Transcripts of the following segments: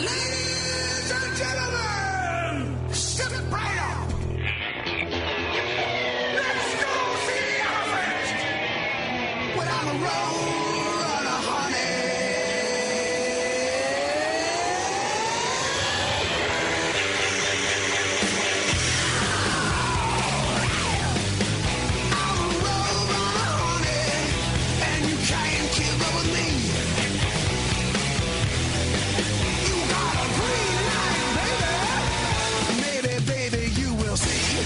Ladies and gentlemen, step right up. Let's go see the elephant without a roll and a honey. I'm a roll and a honey, and you can't keep up with me. You got a green light, baby. Maybe, baby, you will see.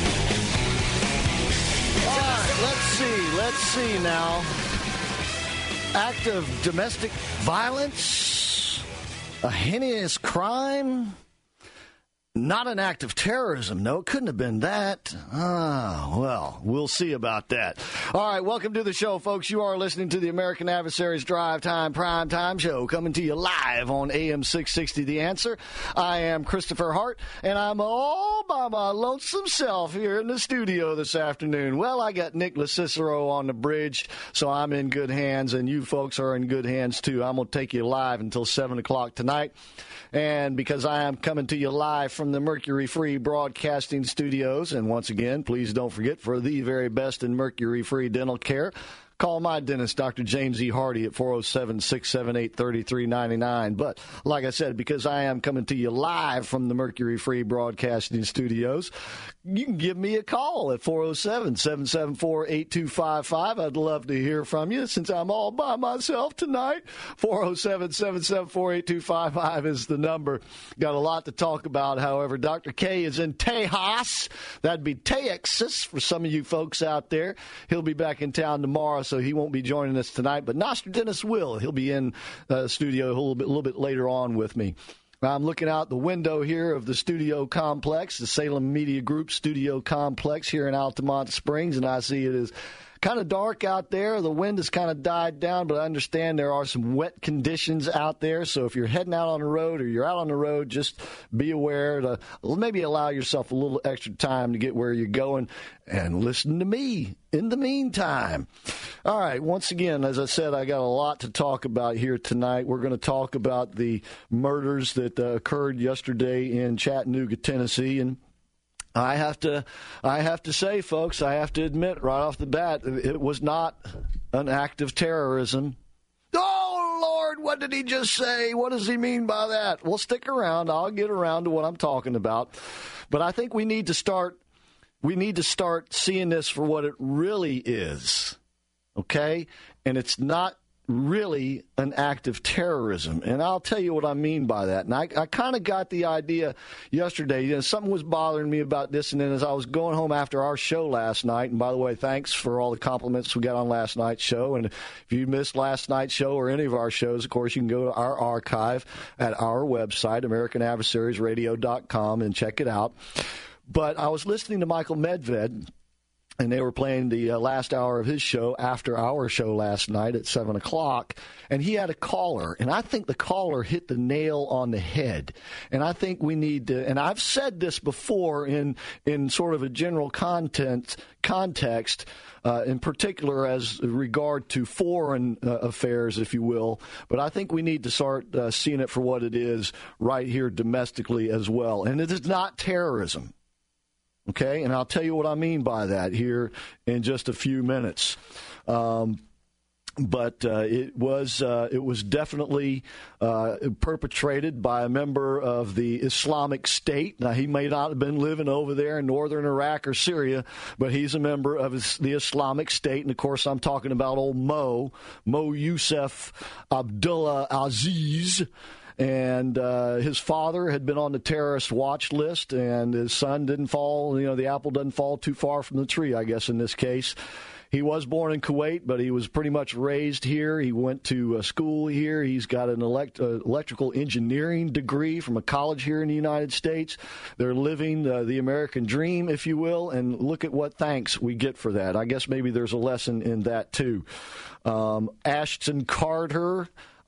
All right, let's see now. Act of domestic violence, a heinous crime, not an act of terrorism. No, it couldn't have been that. Well, we'll see about that. All right, welcome to the show, folks. You are listening to the American Adversaries Drive Time Prime Time Show, coming to you live on AM 660 The Answer. I am Christopher Hart, and I'm all by my lonesome self here in the studio this afternoon. Well, I got Nick LaCicero on the bridge, so I'm in good hands, and you folks are in good hands, too. I'm going to take you live until 7 o'clock tonight. And because I am coming to you live from the Mercury Free Broadcasting Studios, and once again, please don't forget, for the very best in Mercury Free dental care, call my dentist, Dr. James E. Hardy, at 407-678-3399. But like I said, because I am coming to you live from the Mercury Free Broadcasting Studios, you can give me a call at 407-774-8255. I'd love to hear from you since I'm all by myself tonight. 407-774-8255 is the number. Got a lot to talk about, however. Dr. K is in Tejas. That'd be Texas for some of you folks out there. He'll be back in town tomorrow, so he won't be joining us tonight. But Nostradamus will. He'll be in studio a little bit later on with me. I'm looking out the window here of the studio complex, the Salem Media Group studio complex here in Altamont Springs, and I see it is kind of dark out there. The wind has kind of died down, but I understand there are some wet conditions out there. So if you're heading out on the road or you're out on the road, just be aware to maybe allow yourself a little extra time to get where you're going and listen to me in the meantime. All right, once again, as I said, I got a lot to talk about here tonight. We're going to talk about the murders that occurred yesterday in Chattanooga, Tennessee, and I have to say, folks, I have to admit right off the bat, it was not an act of terrorism. Oh, Lord, what did he just say? What does he mean by that? Well, stick around. I'll get around to what I'm talking about. But I think we need to start seeing this for what it really is, okay? And it's not really an act of terrorism. And I'll tell you what I mean by that. And I kind of got the idea yesterday. Something was bothering me about this, and then as I was going home after our show last night, and by the way, thanks for all the compliments we got on last night's show. And if you missed last night's show or any of our shows, of course, you can go to our archive at our website, AmericanAdversariesRadio.com, and check it out. But I was listening to Michael Medved, and they were playing the last hour of his show after our show last night at 7 o'clock. And he had a caller. And I think the caller hit the nail on the head. And I think we need to, and I've said this before in sort of a general context, in particular as regard to foreign affairs, if you will. But I think we need to start seeing it for what it is right here domestically as well. And it is not terrorism. Okay, and I'll tell you what I mean by that here in just a few minutes. But it was definitely perpetrated by a member of the Islamic State. Now, he may not have been living over there in northern Iraq or Syria, but he's a member of the Islamic State. And, of course, I'm talking about old Mo Youssef Abdullah Aziz. And his father had been on the terrorist watch list, and his son didn't fall. The apple doesn't fall too far from the tree, I guess, in this case. He was born in Kuwait, but he was pretty much raised here. He went to school here. He's got an electrical engineering degree from a college here in the United States. They're living the American dream, if you will, and look at what thanks we get for that. I guess maybe there's a lesson in that, too. Ashton Carter,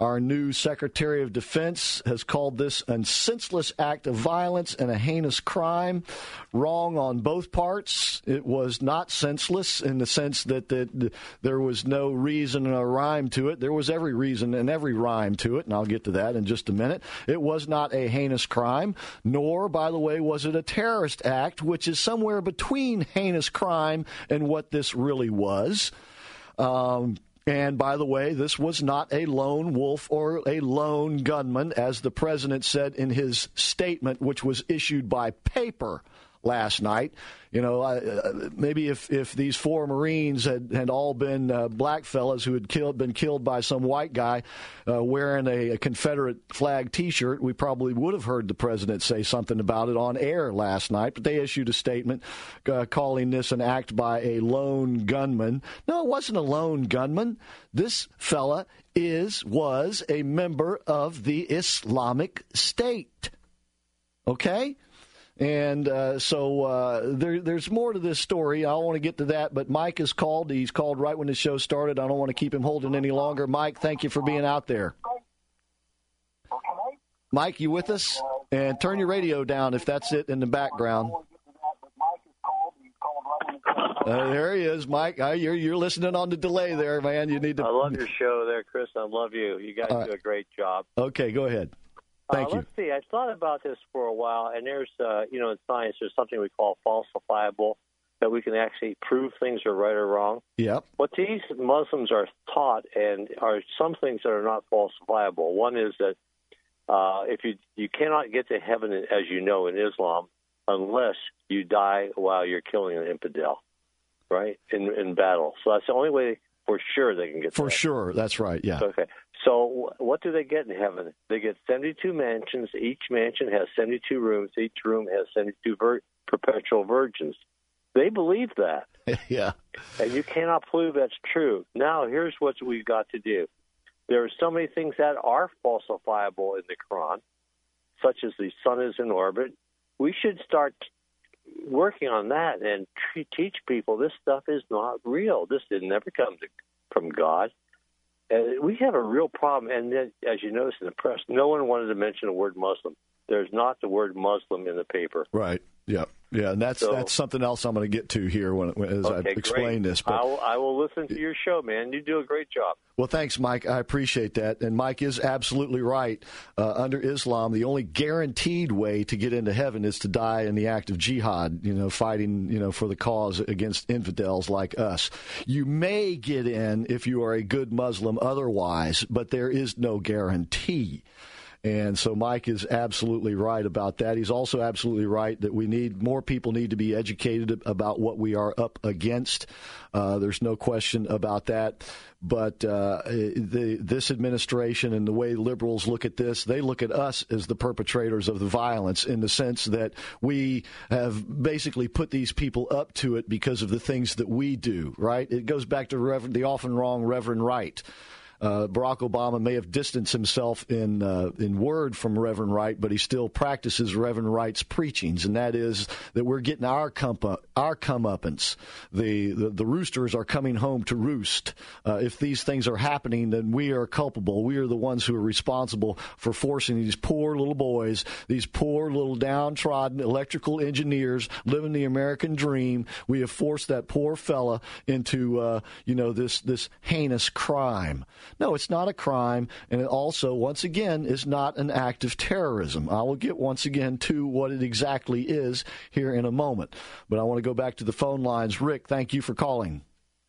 Our new Secretary of Defense has called this a senseless act of violence and a heinous crime. Wrong on both parts. It was not senseless in the sense that there was no reason or rhyme to it. There was every reason and every rhyme to it, and I'll get to that in just a minute. It was not a heinous crime, nor, by the way, was it a terrorist act, which is somewhere between heinous crime and what this really was. And by the way, this was not a lone wolf or a lone gunman, as the president said in his statement, which was issued by paper last night. You know, maybe if these 4 Marines had all been black fellas who had been killed by some white guy wearing a Confederate flag T-shirt, we probably would have heard the president say something about it on air last night. But they issued a statement calling this an act by a lone gunman. No, it wasn't a lone gunman. This fella was a member of the Islamic State. Okay? And so there's more to this story. I want to get to that, but Mike has called. He's called right when the show started. I don't want to keep him holding any longer. Mike, thank you for being out there. Mike, you with us? And turn your radio down if that's it in the background. There he is, Mike. You're listening on the delay there, man. You need to. I love your show there, Chris. I love you. You guys do a great job. Okay, go ahead. Thank you. Let's see. I thought about this for a while, and there's, in science, there's something we call falsifiable, that we can actually prove things are right or wrong. Yep. What these Muslims are taught and are some things that are not falsifiable. One is that if you cannot get to heaven, as you know, in Islam, unless you die while you're killing an infidel, right, in battle. So that's the only way for sure they can get for there. Sure. That's right, yeah. Okay. So what do they get in heaven? They get 72 mansions. Each mansion has 72 rooms. Each room has 72 perpetual virgins. They believe that. Yeah. And you cannot prove that's true. Now, here's what we've got to do. There are so many things that are falsifiable in the Quran, such as the sun is in orbit. We should start working on that and teach people this stuff is not real. This did never come from God. And we have a real problem. And then, as you notice in the press, no one wanted to mention the word Muslim. There's not the word Muslim in the paper. Right. Yeah. Yeah, and that's something else I'm going to get to here as I explain this. But I will listen to your show, man. You do a great job. Well, thanks, Mike. I appreciate that. And Mike is absolutely right. Under Islam, the only guaranteed way to get into heaven is to die in the act of jihad, fighting, for the cause against infidels like us. You may get in if you are a good Muslim otherwise, but there is no guarantee. And so Mike is absolutely right about that. He's also absolutely right that more people need to be educated about what we are up against. There's no question about that. But this administration and the way liberals look at this, they look at us as the perpetrators of the violence in the sense that we have basically put these people up to it because of the things that we do, right? It goes back to the often wrong Reverend Wright. Barack Obama may have distanced himself in word from Reverend Wright, but he still practices Reverend Wright's preachings, and that is that we're getting our comeuppance. The roosters are coming home to roost. If these things are happening, then we are culpable. We are the ones who are responsible for forcing these poor little boys, these poor little downtrodden electrical engineers living the American dream. We have forced that poor fella into this heinous crime. No, it's not a crime, and it also, once again, is not an act of terrorism. I will get, once again, to what it exactly is here in a moment. But I want to go back to the phone lines. Rick, thank you for calling.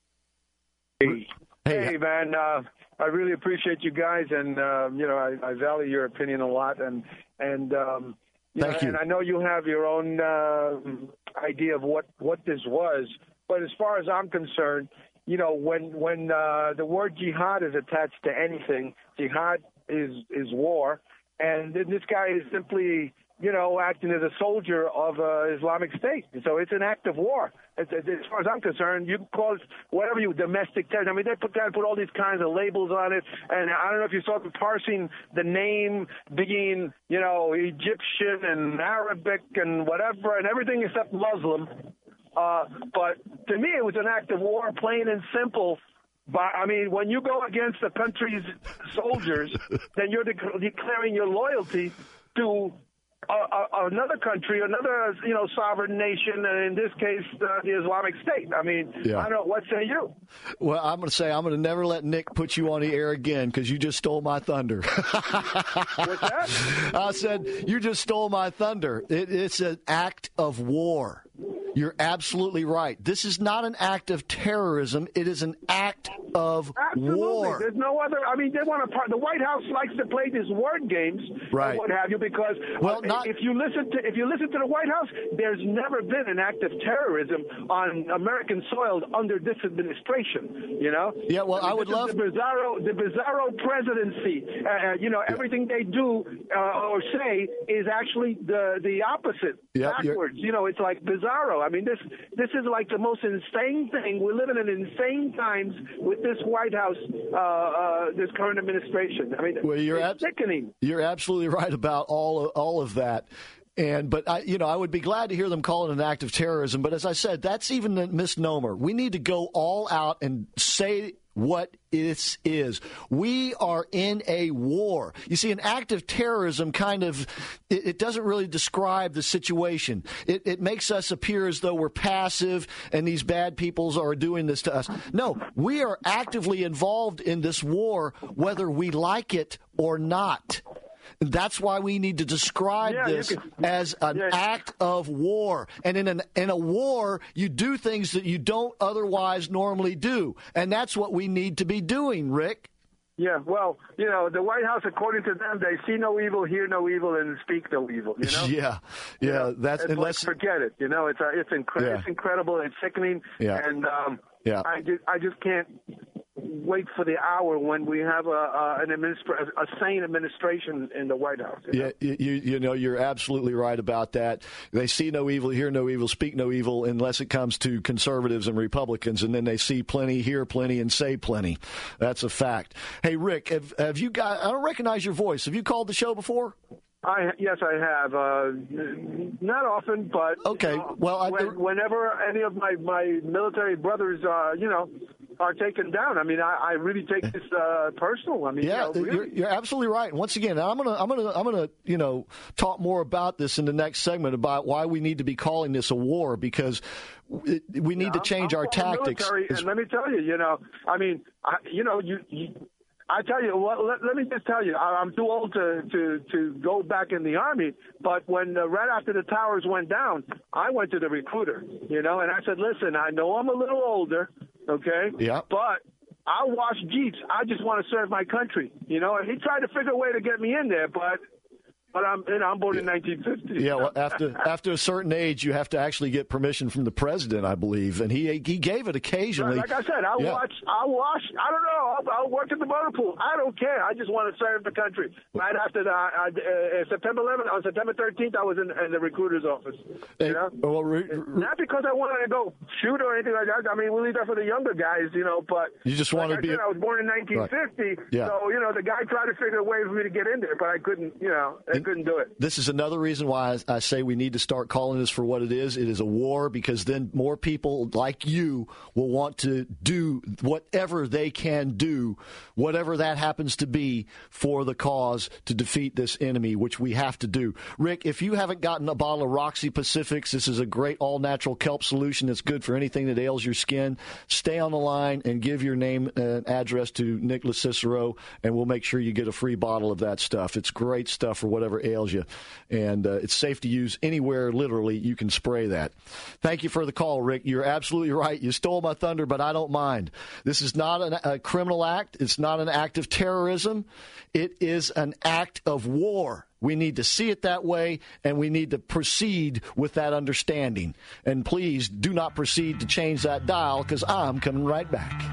Hey, man, I really appreciate you guys, and, I value your opinion a lot, and thank you. And I know you have your own idea of what this was, but as far as I'm concerned, when the word jihad is attached to anything, jihad is war, and this guy is simply, acting as a soldier of Islamic State. So it's an act of war. As far as I'm concerned, you can call it whatever domestic terrorism. I mean, they put all these kinds of labels on it, and I don't know if you saw them parsing the name being, Egyptian and Arabic and whatever, and everything except Muslim. But to me, it was an act of war, plain and simple. But I mean, when you go against the country's soldiers, then you're declaring your loyalty to another country, another sovereign nation, and in this case, the Islamic State. I mean, Yeah. I don't know. What say you? Well, I'm going to say I'm going to never let Nick put you on the air again because you just stole my thunder. What's that? I said, you just stole my thunder. It's an act of war. You're absolutely right. This is not an act of terrorism. It is an act of Absolutely. war. There's no other. I mean, they want to. The White House likes to play these word games, Right. and what have you, because if you listen to the White House, there's never been an act of terrorism on American soil under this administration. You know. Yeah. Well, I would love the Bizarro presidency. Everything they do or say is actually the opposite, backwards. It's like Bizarro. I mean, this is like the most insane thing. We're living in insane times with this White House, this current administration. I mean, it's sickening. You're absolutely right about all of that. But I would be glad to hear them call it an act of terrorism. But as I said, that's even a misnomer. We need to go all out and say what this is. We are in a war. You see, an act of terrorism it doesn't really describe the situation. It makes us appear as though we're passive and these bad peoples are doing this to us. No, we are actively involved in this war, whether we like it or not. That's why we need to describe this as an act of war. And in a war, you do things that you don't otherwise normally do. And that's what we need to be doing, Rick. Yeah, well, the White House, according to them, they see no evil, hear no evil, and speak no evil. Yeah. That's unless forget it. It's incredible. It's sickening. Yeah. And I just can't wait for the hour when we have a sane administration in the White House. You're absolutely right about that. They see no evil, hear no evil, speak no evil, unless it comes to conservatives and Republicans, and then they see plenty, hear plenty, and say plenty. That's a fact. Hey, Rick, have you got? I don't recognize your voice. Have you called the show before? Yes, I have. Not often, but okay. Whenever any of my military brothers, are taken down. I mean, I really take this personal. I mean, really. You're absolutely right. And once again, I'm gonna talk more about this in the next segment about why we need to be calling this a war, because we need to change our tactics. And let me tell you, I tell you, let me just tell you, I'm too old to go back in the Army, but when right after the towers went down, I went to the recruiter, and I said, listen, I know I'm a little older, okay, but I'll wash Jeeps. I just want to serve my country, and he tried to figure a way to get me in there, but I'm born in 1950. Yeah, well, after a certain age, you have to actually get permission from the president, I believe, and he gave it occasionally. Like I said, I'll wash. I don't know. I'll work at the motor pool. I don't care. I just want to serve the country. Right after September 11th, on September 13th, I was in the recruiter's office. Not because I wanted to go shoot or anything like that. I mean, we'll leave that for the younger guys, but you just want to be. I was born in 1950, right. Yeah. So the guy tried to figure a way for me to get in there, but I couldn't. Couldn't do it. This is another reason why I say we need to start calling this for what it is. It is a war, because then more people like you will want to do whatever they can do, whatever that happens to be, for the cause to defeat this enemy, which we have to do. Rick, if you haven't gotten a bottle of Roxy Pacifics, this is a great all-natural kelp solution that's good for anything that ails your skin. Stay on the line and give your name and address to Nicholas Cicero, and we'll make sure you get a free bottle of that stuff. It's great stuff for whatever ails you, and it's safe to use anywhere. Literally, you can spray that. Thank you for the call, Rick. You're absolutely right. You stole my thunder, but I don't mind. This is not a criminal act. It's not an act of terrorism. It is an act of war. We need to see it that way, and we need to proceed with that understanding. And please do not proceed to change that dial, because I'm coming right back.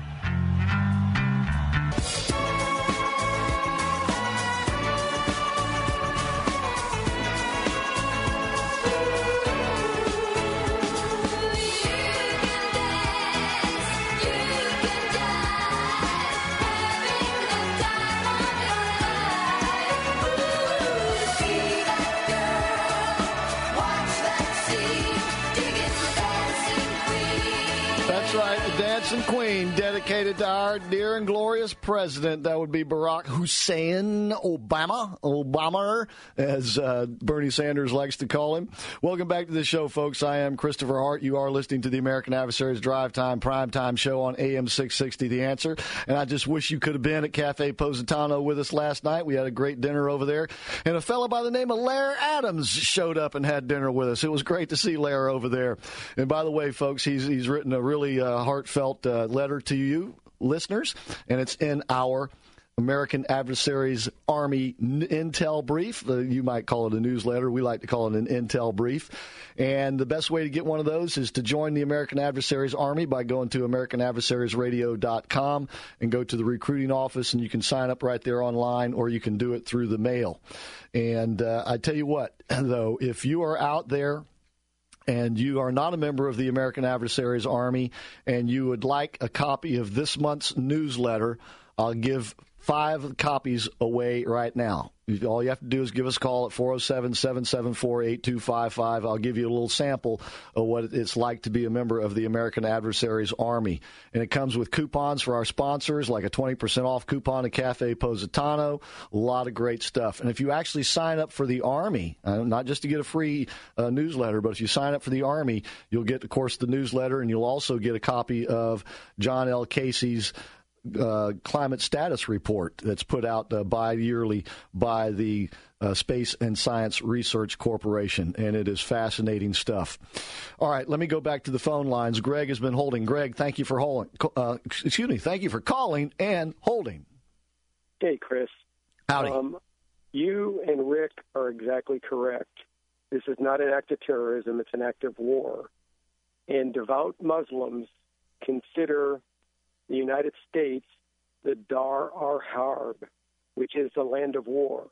Prince and Queen, dedicated to our dear and glorious president. That would be Barack Hussein Obama, as Bernie Sanders likes to call him. Welcome back to the show, folks. I am Christopher Hart. You are listening to the American Adversaries Drive Time Primetime Show on AM 660, The Answer. And I just wish you could have been at Cafe Positano with us last night. We had a great dinner over there. And a fellow by the name of Lair Adams showed up and had dinner with us. It was great to see Lair over there. And by the way, folks, he's written a really heartfelt letter to you listeners, and it's in our American Adversaries Army Intel Brief. You might call it a newsletter. We like to call it an Intel Brief. And the best way to get one of those is to join the American Adversaries Army by going to AmericanAdversariesRadio.com and go to the recruiting office, and you can sign up right there online, or you can do it through the mail. And I tell you what, though, if you are out there and you are not a member of the American Adversaries Army and you would like a copy of this month's newsletter, I'll give 5 copies away right now. All you have to do is give us a call at 407-774-8255. I'll give you a little sample of what it's like to be a member of the American Adversaries Army. And it comes with coupons for our sponsors, like a 20% off coupon at Cafe Positano. A lot of great stuff. And if you actually sign up for the Army, not just to get a free newsletter, but if you sign up for the Army, you'll get, of course, the newsletter, and you'll also get a copy of John L. Casey's climate status report that's put out bi-yearly by the Space and Science Research Corporation, and it is fascinating stuff. All right, let me go back to the phone lines. Greg has been holding. Greg, thank you for holding. Thank you for calling and holding. Hey, Chris. Howdy. You and Rick are exactly correct. This is not an act of terrorism; it's an act of war. And devout Muslims consider the United States the Dar al-Harb, which is the land of war.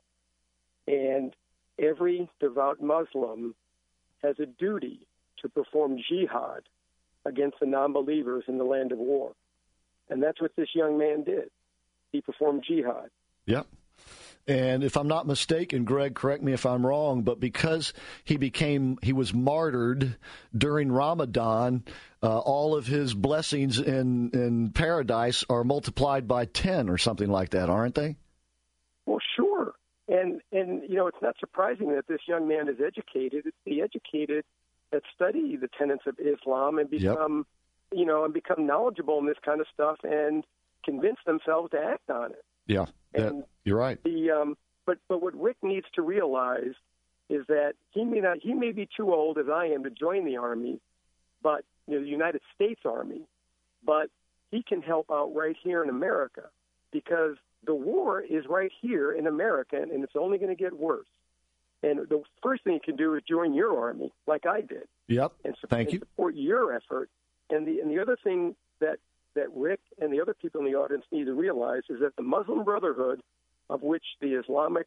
And every devout Muslim has a duty to perform jihad against the non-believers in the land of war. And that's what this young man did. He performed jihad. Yep. And if I'm not mistaken, Greg, correct me if I'm wrong, but because he was martyred during Ramadan, all of his blessings in paradise are multiplied by 10 or something like that, aren't they? Well, sure. And you know, it's not surprising that this young man is educated. It's the educated that study the tenets of Islam and become, become knowledgeable in this kind of stuff and convince themselves to act on it. Yeah, you're right. But what Rick needs to realize is that he may be too old as I am to join the Army, but the United States Army, but he can help out right here in America because the war is right here in America, and it's only going to get worse. And the first thing you can do is join your Army, like I did. Yep. And Thank you. Support your effort. And the other thing that Rick and the other people in the audience need to realize is that the Muslim Brotherhood, of which the Islamic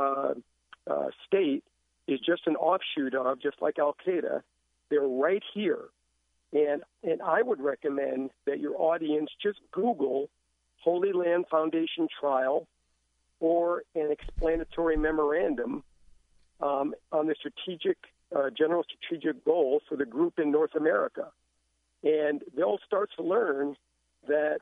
State is just an offshoot of, just like Al-Qaeda, they're right here. And I would recommend that your audience just Google Holy Land Foundation trial or an explanatory memorandum on the general strategic goal for the group in North America. And they'll start to learn that,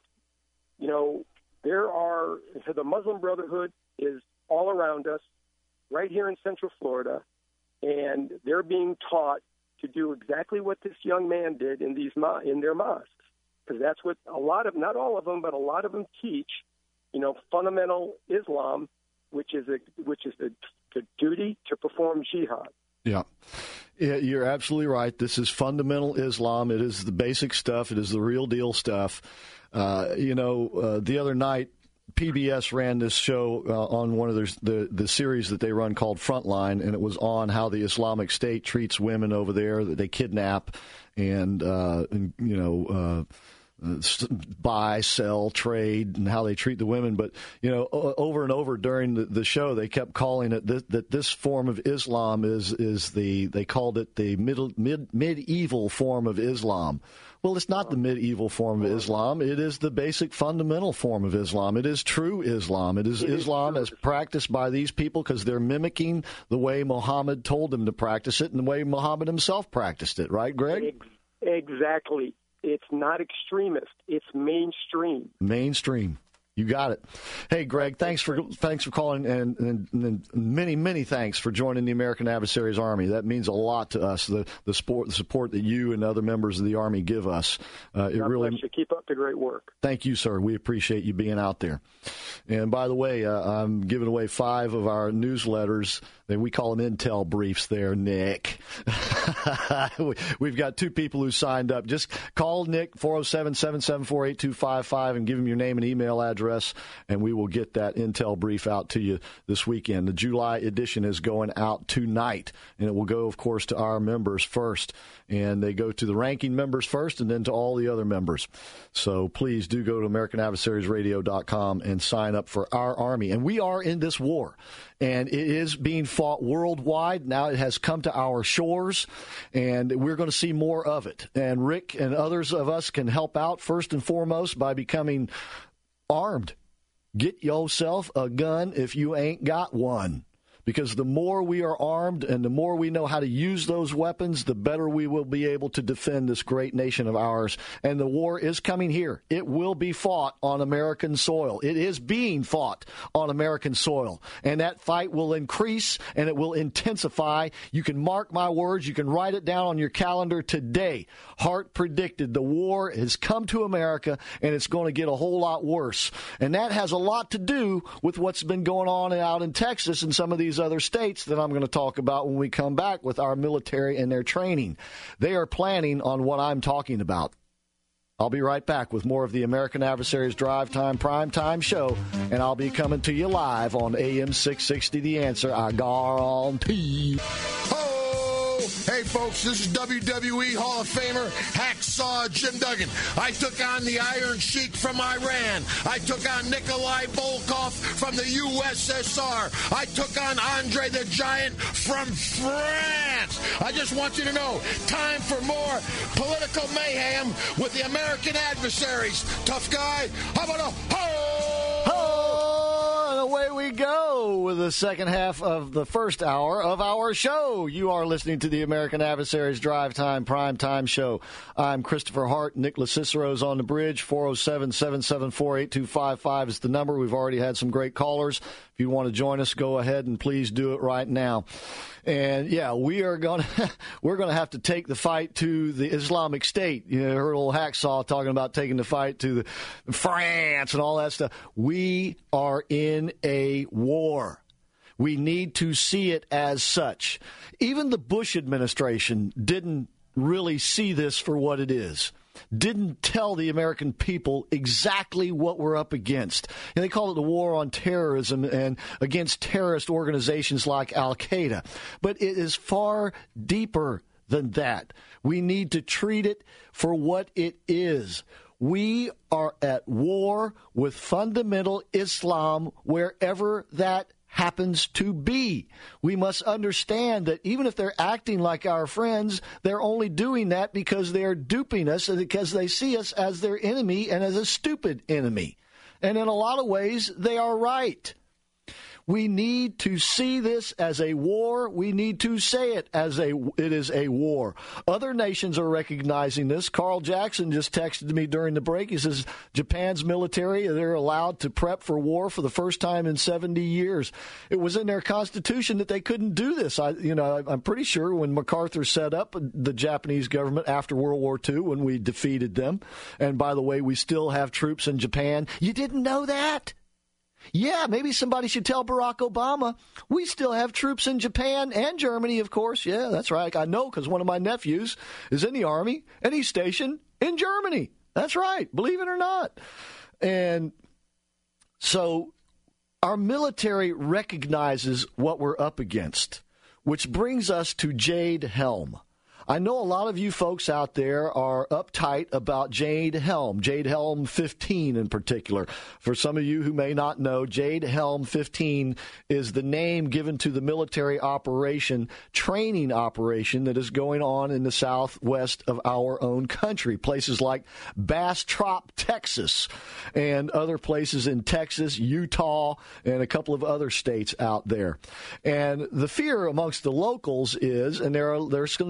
the Muslim Brotherhood is all around us, right here in Central Florida, and they're being taught to do exactly what this young man did in their mosques, because that's what not all of them, but a lot of them teach, fundamental Islam, which is the duty to perform jihad. Yeah. Yeah, you're absolutely right. This is fundamental Islam. It is the basic stuff. It is the real deal stuff. The other night, PBS ran this show on one of the series that they run called Frontline, and it was on how the Islamic State treats women over there, that they kidnap and buy, sell, trade, and how they treat the women. But, over and over during the show, they kept calling it that this form of Islam is they called it the medieval form of Islam. Well, it's not the medieval form of Islam. It is the basic fundamental form of Islam. It is true Islam. It is Islam as practiced by these people because they're mimicking the way Muhammad told them to practice it and the way Muhammad himself practiced it. Right, Greg? Exactly. It's not extremist. It's mainstream. Mainstream. You got it. Hey, Greg, thanks for calling, and many thanks for joining the American Adversaries Army. That means a lot to us. The support that you and other members of the Army give us. God bless you. Keep up the great work. Thank you, sir. We appreciate you being out there. And by the way, I'm giving away 5 of our newsletters. We call them Intel briefs there, Nick. We've got 2 people who signed up. Just call Nick, 407-774-8255, and give him your name and email address, and we will get that Intel brief out to you this weekend. The July edition is going out tonight, and it will go, of course, to our members first. And they go to the ranking members first and then to all the other members. So please do go to AmericanAdversarysRadio.com and sign up for our Army. And we are in this war, and it is being fought worldwide. Now it has come to our shores, and we're going to see more of it. And Rick and others of us can help out first and foremost by becoming armed. Get yourself a gun if you ain't got one. Because the more we are armed and the more we know how to use those weapons, the better we will be able to defend this great nation of ours. And the war is coming here. It will be fought on American soil. It is being fought on American soil. And that fight will increase and it will intensify. You can mark my words. You can write it down on your calendar today. Hart predicted the war has come to America and it's going to get a whole lot worse. And that has a lot to do with what's been going on out in Texas and some of these other states that I'm going to talk about when we come back with our military and their training. They are planning on what I'm talking about. I'll be right back with more of the American Adversaries Drive Time Prime Time Show, and I'll be coming to you live on AM 660 The Answer. I guarantee. Hey, folks, this is WWE Hall of Famer Hacksaw Jim Duggan. I took on the Iron Sheik from Iran. I took on Nikolai Volkov from the USSR. I took on Andre the Giant from France. I just want you to know, time for more political mayhem with the American Adversaries. Tough guy, how about a away we go with the second half of the first hour of our show. You are listening to the American Adversaries Drive Time Prime Time Show. I'm Christopher Hart. Nicholas Cicero's on the bridge. 407-774-8255 is the number. We've already had some great callers. If you want to join us, go ahead and please do it right now. And yeah, we're going to have to take the fight to the Islamic State. You know, heard old Hacksaw talking about taking the fight to France and all that stuff. We are in a war. We need to see it as such. Even the Bush administration didn't really see this for what it is. Didn't tell the American people exactly what we're up against. And they call it the war on terrorism and against terrorist organizations like Al-Qaeda. But it is far deeper than that. We need to treat it for what it is. We are at war with fundamental Islam wherever that happens to be. We must understand that even if they're acting like our friends, they're only doing that because they're duping us and because they see us as their enemy and as a stupid enemy. And in a lot of ways, they are right. We need to see this as a war. We need to say it as it is a war. Other nations are recognizing this. Carl Jackson just texted me during the break. He says Japan's military, they're allowed to prep for war for the first time in 70 years. It was in their constitution that they couldn't do this. I'm pretty sure when MacArthur set up the Japanese government after World War II, when we defeated them, and by the way, we still have troops in Japan. You didn't know that? Yeah, maybe somebody should tell Barack Obama. We still have troops in Japan and Germany, of course. Yeah, that's right. I know because one of my nephews is in the Army, and he's stationed in Germany. That's right, believe it or not. And so our military recognizes what we're up against, which brings us to Jade Helm. I know a lot of you folks out there are uptight about Jade Helm 15 in particular. For some of you who may not know, Jade Helm 15 is the name given to the military training operation that is going on in the southwest of our own country. Places like Bastrop, Texas, and other places in Texas, Utah, and a couple of other states out there. And the fear amongst the locals is, and there's some conspiracy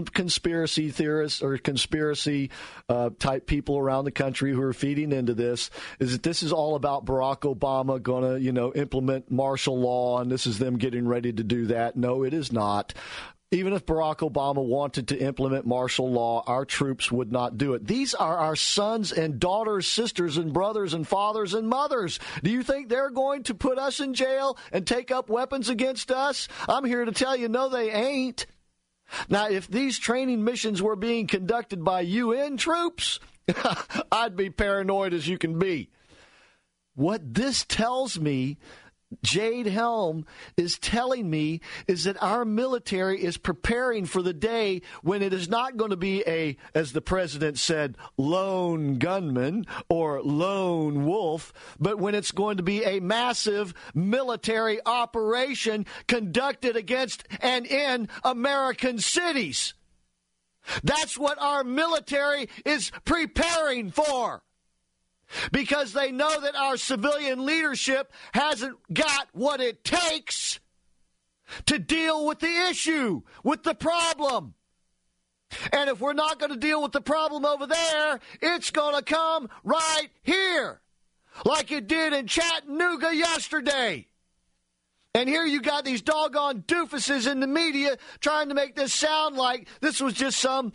conspiracy theorists or conspiracy type people around the country who are feeding into this is that this is all about Barack Obama going to, implement martial law, and this is them getting ready to do that. No, it is not. Even if Barack Obama wanted to implement martial law, our troops would not do it. These are our sons and daughters, sisters and brothers and fathers and mothers. Do you think they're going to put us in jail and take up weapons against us? I'm here to tell you, no, they ain't. Now, if these training missions were being conducted by UN troops, I'd be paranoid as you can be. What this tells me, Jade Helm is telling me, is that our military is preparing for the day when it is not going to be a, as the president said, lone gunman or lone wolf, but when it's going to be a massive military operation conducted against and in American cities. That's what our military is preparing for. Because they know that our civilian leadership hasn't got what it takes to deal with the issue, with the problem. And if we're not going to deal with the problem over there, it's going to come right here, like it did in Chattanooga yesterday. And here you got these doggone doofuses in the media trying to make this sound like this was just some,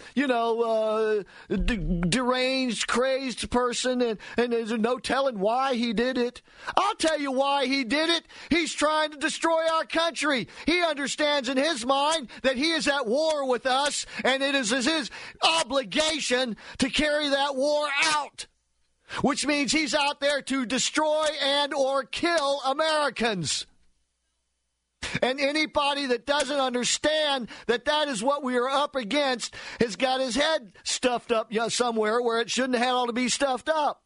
deranged, crazed person, and there's no telling why he did it. I'll tell you why he did it. He's trying to destroy our country. He understands in his mind that he is at war with us, and it is his obligation to carry that war out, which means he's out there to destroy and or kill Americans. And anybody that doesn't understand that that is what we are up against has got his head stuffed up somewhere where it shouldn't have ought to be stuffed up.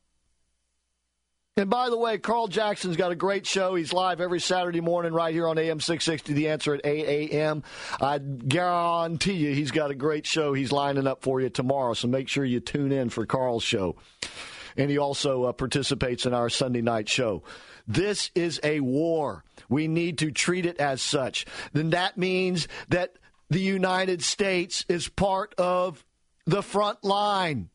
And by the way, Carl Jackson's got a great show. He's live every Saturday morning right here on AM 660, The Answer at 8 a.m. I guarantee you he's got a great show he's lining up for you tomorrow, so make sure you tune in for Carl's show. And he also participates in our Sunday night show. This is a war. We need to treat it as such. Then that means that the United States is part of the front line.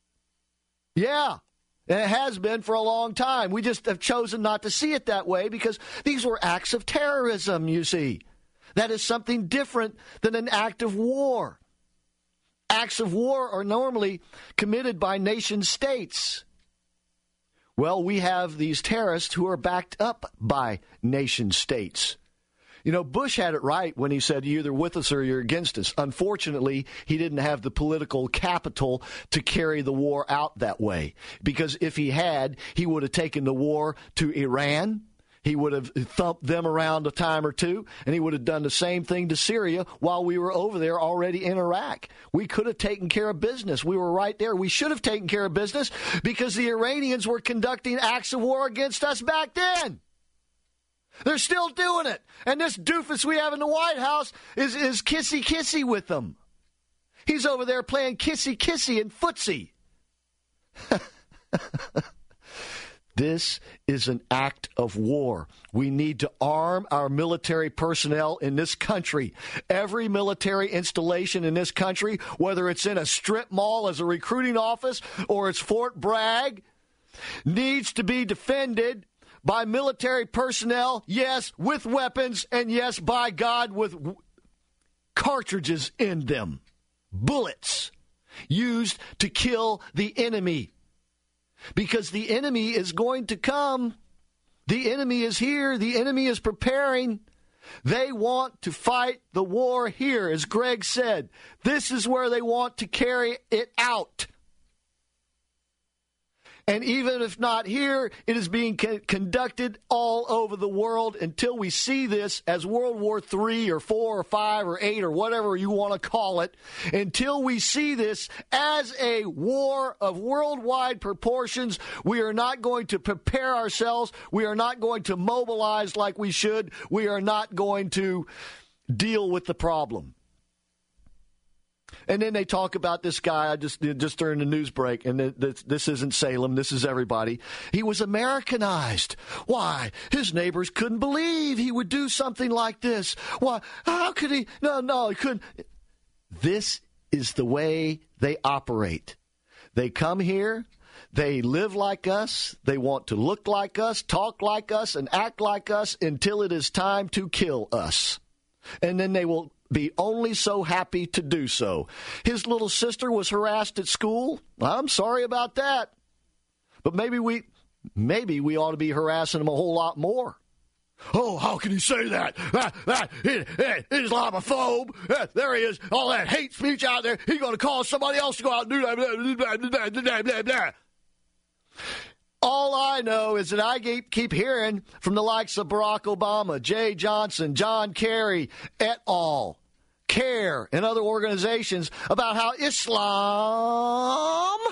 Yeah, and it has been for a long time. We just have chosen not to see it that way because these were acts of terrorism, you see. That is something different than an act of war. Acts of war are normally committed by nation states. Well, we have these terrorists who are backed up by nation states. Bush had it right when he said you're either with us or you're against us. Unfortunately, he didn't have the political capital to carry the war out that way. Because if he had, he would have taken the war to Iran. He would have thumped them around a time or two, and he would have done the same thing to Syria while we were over there already in Iraq. We could have taken care of business. We were right there. We should have taken care of business because the Iranians were conducting acts of war against us back then. They're still doing it. And this doofus we have in the White House is kissy-kissy with them. He's over there playing kissy-kissy and footsie. This is an act of war. We need to arm our military personnel in this country. Every military installation in this country, whether it's in a strip mall as a recruiting office or it's Fort Bragg, needs to be defended by military personnel, yes, with weapons, and yes, by God, with cartridges in them. Bullets used to kill the enemy. Because the enemy is going to come. The enemy is here. The enemy is preparing. They want to fight the war here, as Greg said. This is where they want to carry it out. And even if not here, it is being conducted all over the world until we see this as World War III or 4 or 5 or 8 or whatever you want to call it, until we see this as a war of worldwide proportions, we are not going to prepare ourselves. We are not going to mobilize like we should. We are not going to deal with the problem. And then they talk about this guy, I just during the news break, and this isn't Salem, this is everybody. He was Americanized. Why? His neighbors couldn't believe he would do something like this. Why? How could he? No, he couldn't. This is the way they operate. They come here, they live like us, they want to look like us, talk like us, and act like us until it is time to kill us. And then they will be only so happy to do so. His little sister was harassed at school. I'm sorry about that. But maybe we ought to be harassing him a whole lot more. Oh, how can you say that? He's Islamophobe. There he is. All that hate speech out there. He's going to cause somebody else to go out and do that. All I know is that I keep hearing from the likes of Barack Obama, Jay Johnson, John Kerry, et al., CARE, and other organizations about how Islam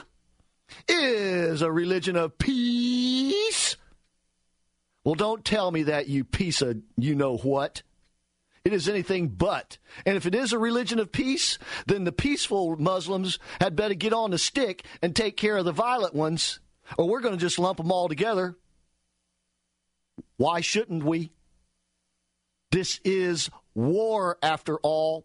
is a religion of peace. Well, don't tell me that, you piece of you-know-what. It is anything but. And if it is a religion of peace, then the peaceful Muslims had better get on the stick and take care of the violent ones, or we're going to just lump them all together. Why shouldn't we? This is war, after all.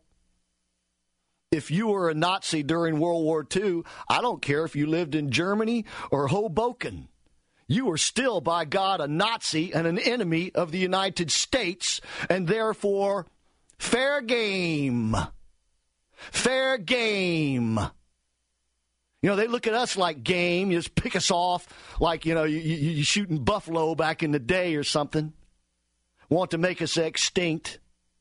If you were a Nazi during World War II, I don't care if you lived in Germany or Hoboken. You are still, by God, a Nazi and an enemy of the United States, and therefore, fair game. Fair game. You know, they look at us like game. You just pick us off like, you shooting buffalo back in the day or something. Want to make us extinct.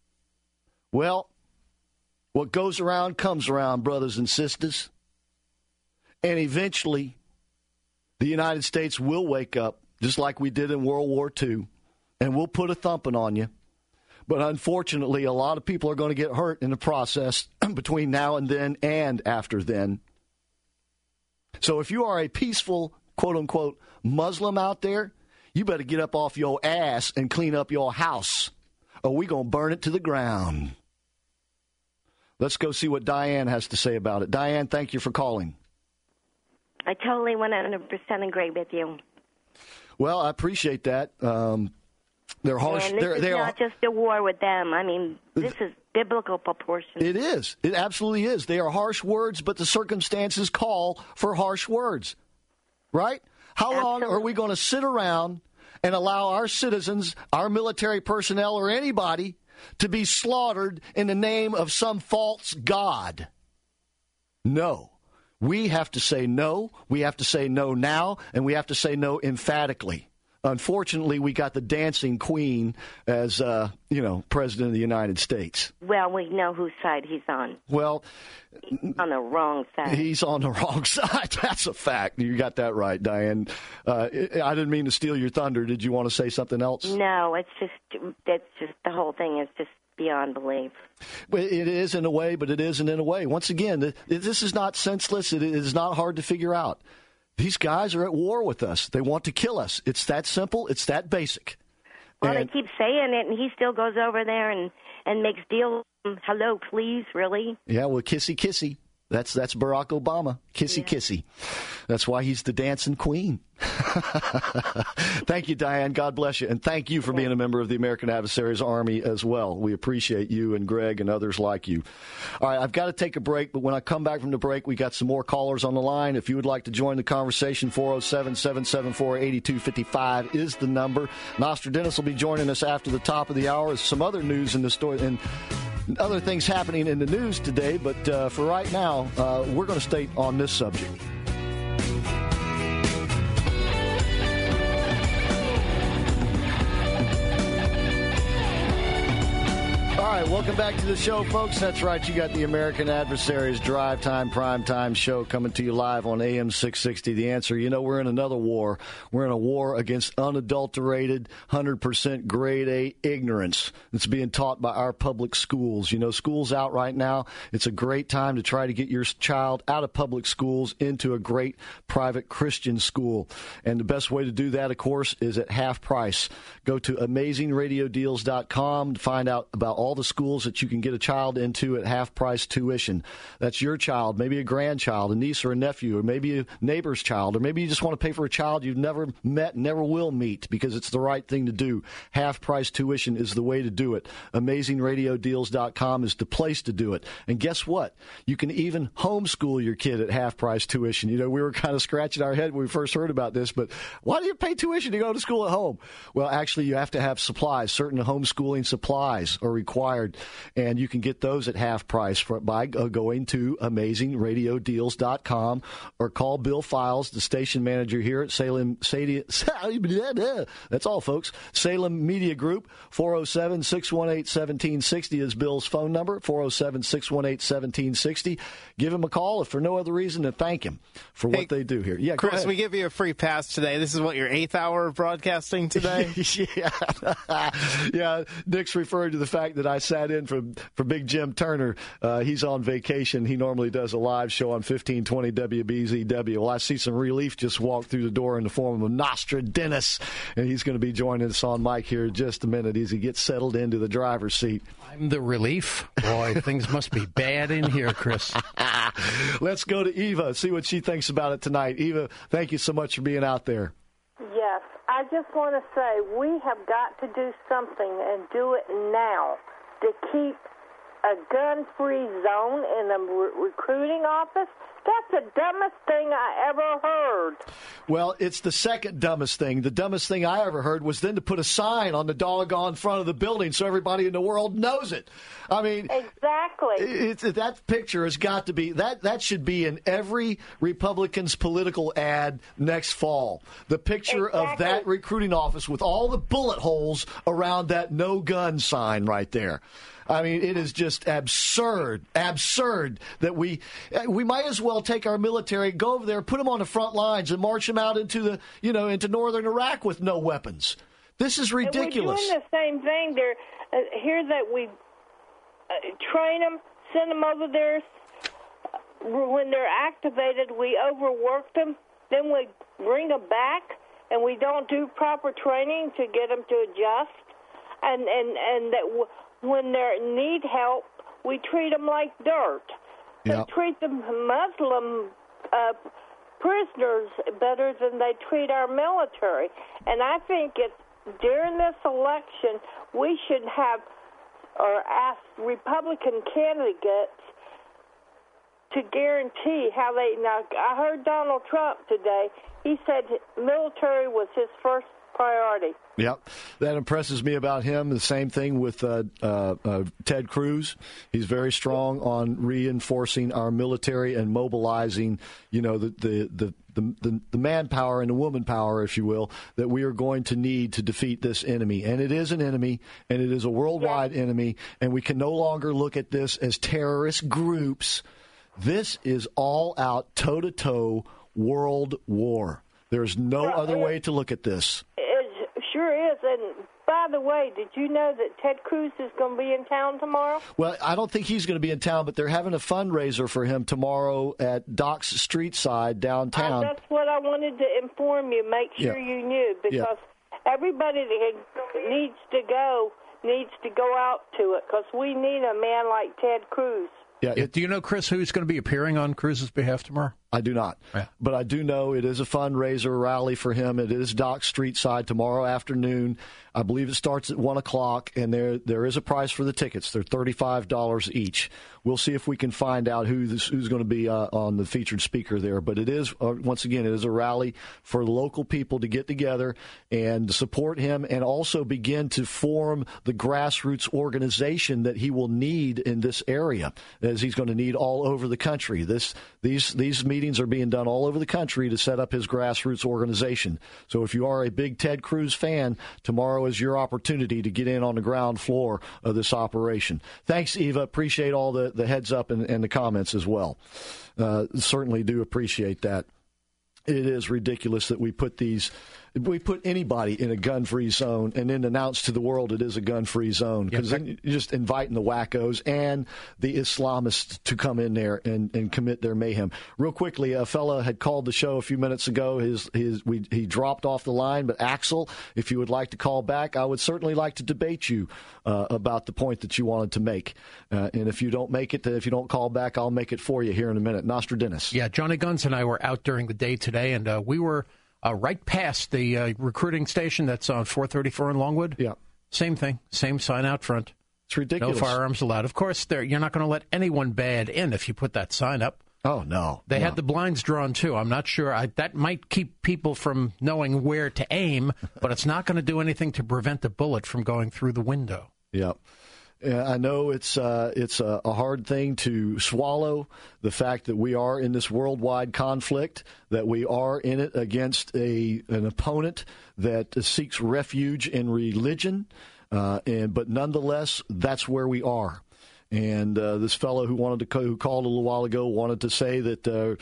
Well, what goes around comes around, brothers and sisters. And eventually, the United States will wake up, just like we did in World War II, and we'll put a thumping on you. But unfortunately, a lot of people are going to get hurt in the process between now and then and after then. So if you are a peaceful, quote-unquote, Muslim out there, you better get up off your ass and clean up your house, or we're going to burn it to the ground. Let's go see what Diane has to say about it. Diane, thank you for calling. I totally 100% agree with you. Well, I appreciate that. They're harsh. And this is not just a war with them. I mean, this is biblical proportions. It is. It absolutely is. They are harsh words, but the circumstances call for harsh words. Right? How long are we going to sit around and allow our citizens, our military personnel, or anybody to be slaughtered in the name of some false god? No. We have to say no. We have to say no now, and we have to say no emphatically. Unfortunately, we got the dancing queen as, president of the United States. Well, we know whose side he's on. Well, he's on the wrong side. He's on the wrong side. That's a fact. You got that right, Diane. I didn't mean to steal your thunder. Did you want to say something else? No, that's just the whole thing is just beyond belief. Well, it is in a way, but it isn't in a way. Once again, this is not senseless. It is not hard to figure out. These guys are at war with us. They want to kill us. It's that simple. It's that basic. Well, they keep saying it, and he still goes over there and makes deals. Hello, please, really? Yeah, well, kissy, kissy. That's Barack Obama. Kissy, kissy. That's why he's the dancing queen. Thank you, Diane. God bless you. And thank you for being a member of the American Adversaries Army as well. We appreciate you and Greg and others like you. All right, I've got to take a break, but when I come back from the break, we got some more callers on the line. If you would like to join the conversation, 407-774-8255 is the number. Nostradamus will be joining us after the top of the hour. There's some other news in the story and other things happening in the news today, but for right now, we're going to stay on this subject. All right, welcome back to the show, folks. That's right, you got the American Adversaries Drive Time Primetime Show coming to you live on AM 660. The Answer. You know, we're in another war. We're in a war against unadulterated, 100% grade A ignorance that's being taught by our public schools. You know, school's out right now. It's a great time to try to get your child out of public schools into a great private Christian school. And the best way to do that, of course, is at half price. Go to AmazingRadioDeals.com to find out about all the the schools that you can get a child into at half-price tuition. That's your child, maybe a grandchild, a niece or a nephew, or maybe a neighbor's child, or maybe you just want to pay for a child you've never met, never will meet, because it's the right thing to do. Half-price tuition is the way to do it. AmazingRadioDeals.com is the place to do it. And guess what? You can even homeschool your kid at half-price tuition. You know, we were kind of scratching our head when we first heard about this, but why do you pay tuition to go to school at home? Well, actually, you have to have supplies. Certain homeschooling supplies are required, and you can get those at half price by going to AmazingRadioDeals.com or call Bill Files, the station manager here at Salem. That's all, folks. Salem Media Group. 407-618-1760 is Bill's phone number. 407-618-1760. Give him a call if for no other reason to thank him for what they do here. Yeah, Chris, we give you a free pass today. This is what, your 8th hour of broadcasting today? Yeah. Nick's referring to the fact that I sat in for Big Jim Turner. He's on vacation. He normally does a live show on 1520 WBZW. Well, I see some relief just walk through the door in the form of Nostradamus, and he's going to be joining us on mic here in just a minute as he gets settled into the driver's seat. I'm the relief. Boy, things must be bad in here, Chris. Let's go to Eva, see what she thinks about it tonight. Eva, thank you so much for being out there. Yes, I just want to say we have got to do something and do it now to keep a gun-free zone in a recruiting office. That's the dumbest thing I ever heard. Well, it's the second dumbest thing. The dumbest thing I ever heard was then to put a sign on the doggone front of the building so everybody in the world knows it. I mean, exactly. That picture has got to be that should be in every Republican's political ad next fall. The picture of that recruiting office with all the bullet holes around that no gun sign right there. I mean, it is just absurd that we might as well take our military, go over there, put them on the front lines, and march them out into northern Iraq with no weapons. This is ridiculous. And we're doing the same thing. Here that we train them, send them over there. When they're activated, we overwork them. Then we bring them back, and we don't do proper training to get them to adjust. And that. When they need help, we treat them like dirt. They treat the Muslim prisoners better than they treat our military. And I think during this election, we should have or ask Republican candidates to guarantee how they. Now, I heard Donald Trump today. He said military was his first priority. Yep, that impresses me about him. The same thing with Ted Cruz. He's very strong on reinforcing our military and mobilizing, the manpower and the woman power, if you will, that we are going to need to defeat this enemy. And it is an enemy, and it is a worldwide enemy, and we can no longer look at this as terrorist groups. This is all-out, toe-to-toe world war. There's no other way to look at this. Sure is. And by the way, did you know that Ted Cruz is going to be in town tomorrow? Well, I don't think he's going to be in town, but they're having a fundraiser for him tomorrow at Doc's Street Side downtown. That's what I wanted to inform you, make sure you knew, because everybody that needs to go out to it, because we need a man like Ted Cruz. Yeah. Do you know, Chris, who's going to be appearing on Cruz's behalf tomorrow? I do not. Yeah. But I do know it is a fundraiser rally for him. It is Dock Street Side tomorrow afternoon. I believe it starts at 1 o'clock, and there is a price for the tickets. They're $35 each. We'll see if we can find out who's going to be on the featured speaker there. But it is, once again, it is a rally for local people to get together and support him and also begin to form the grassroots organization that he will need in this area, as he's going to need all over the country. These meetings are being done all over the country to set up his grassroots organization. So if you are a big Ted Cruz fan, tomorrow is your opportunity to get in on the ground floor of this operation. Thanks, Eva. Appreciate all the heads up and the comments as well. Certainly do appreciate that. It is ridiculous that we put these We put anybody in a gun-free zone and then announce to the world it is a gun-free zone, because then you're just inviting the wackos and the Islamists to come in there and commit their mayhem. Real quickly, a fella had called the show a few minutes ago. He dropped off the line, but Axel, if you would like to call back, I would certainly like to debate you about the point that you wanted to make. And if you don't make it, if you don't call back, I'll make it for you here in a minute. Nostradamus. Yeah, Johnny Guns and I were out during the day today, and we were right past the recruiting station that's on 434 in Longwood. Yeah. Same thing. Same sign out front. It's ridiculous. No firearms allowed. Of course, you're not going to let anyone bad in if you put that sign up. Oh, no. They had the blinds drawn, too. I'm not sure. That might keep people from knowing where to aim, but it's not going to do anything to prevent the bullet from going through the window. Yeah. I know it's a hard thing to swallow, the fact that we are in this worldwide conflict, that we are in it against an opponent that seeks refuge in religion, but nonetheless, that's where we are. And this fellow who called a little while ago wanted to say that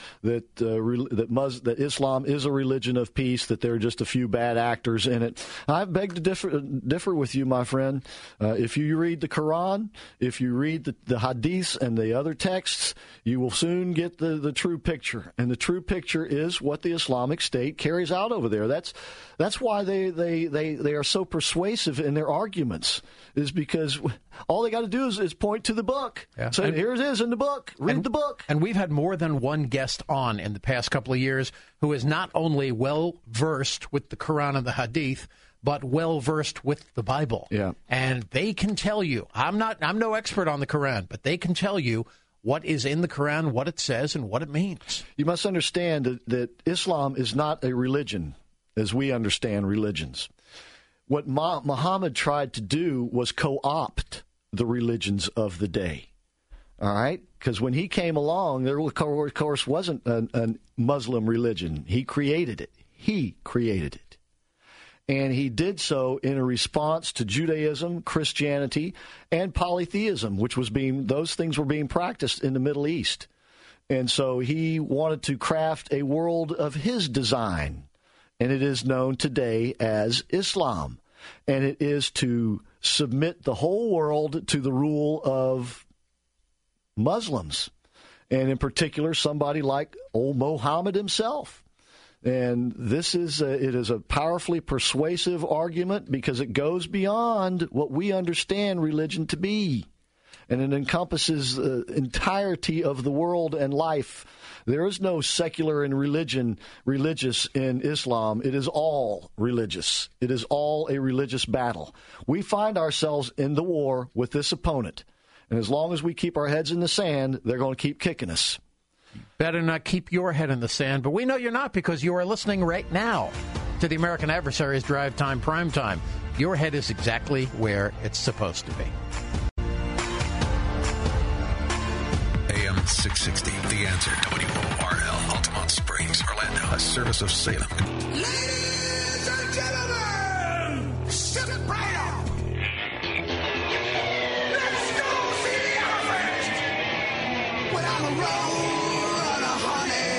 Islam is a religion of peace, that there are just a few bad actors in it. I beg to differ with you, my friend. If you read the Quran, if you read the Hadiths and the other texts, you will soon get the true picture. And the true picture is what the Islamic State carries out over there. That's why they are so persuasive in their arguments, is because all they got to do is point to the book. Yeah. So here it is in the book. Read the book. And we've had more than one guest on in the past couple of years who is not only well-versed with the Quran and the Hadith, but well-versed with the Bible. Yeah. And they can tell you, I'm no expert on the Quran, but they can tell you what is in the Quran, what it says, and what it means. You must understand that Islam is not a religion as we understand religions. What Muhammad tried to do was co-opt the religions of the day. All right? Because when he came along, there, of course, wasn't a Muslim religion. He created it. And he did so in a response to Judaism, Christianity, and polytheism, those things were being practiced in the Middle East. And so he wanted to craft a world of his design. And it is known today as Islam. And it is to submit the whole world to the rule of Muslims, and in particular, somebody like old Muhammad himself. And it is a powerfully persuasive argument because it goes beyond what we understand religion to be. And it encompasses the entirety of the world and life. There is no secular and religious in Islam. It is all religious. It is all a religious battle. We find ourselves in the war with this opponent. And as long as we keep our heads in the sand, they're going to keep kicking us. Better not keep your head in the sand, but we know you're not, because you are listening right now to the American Adversaries Drive Time Prime Time. Your head is exactly where it's supposed to be. AM 660, The Answer, WORL, Altamont Springs, Orlando, a service of Salem. Ladies and gentlemen, sit right up. Let's go see the elephant. When I'm a roll on a honey.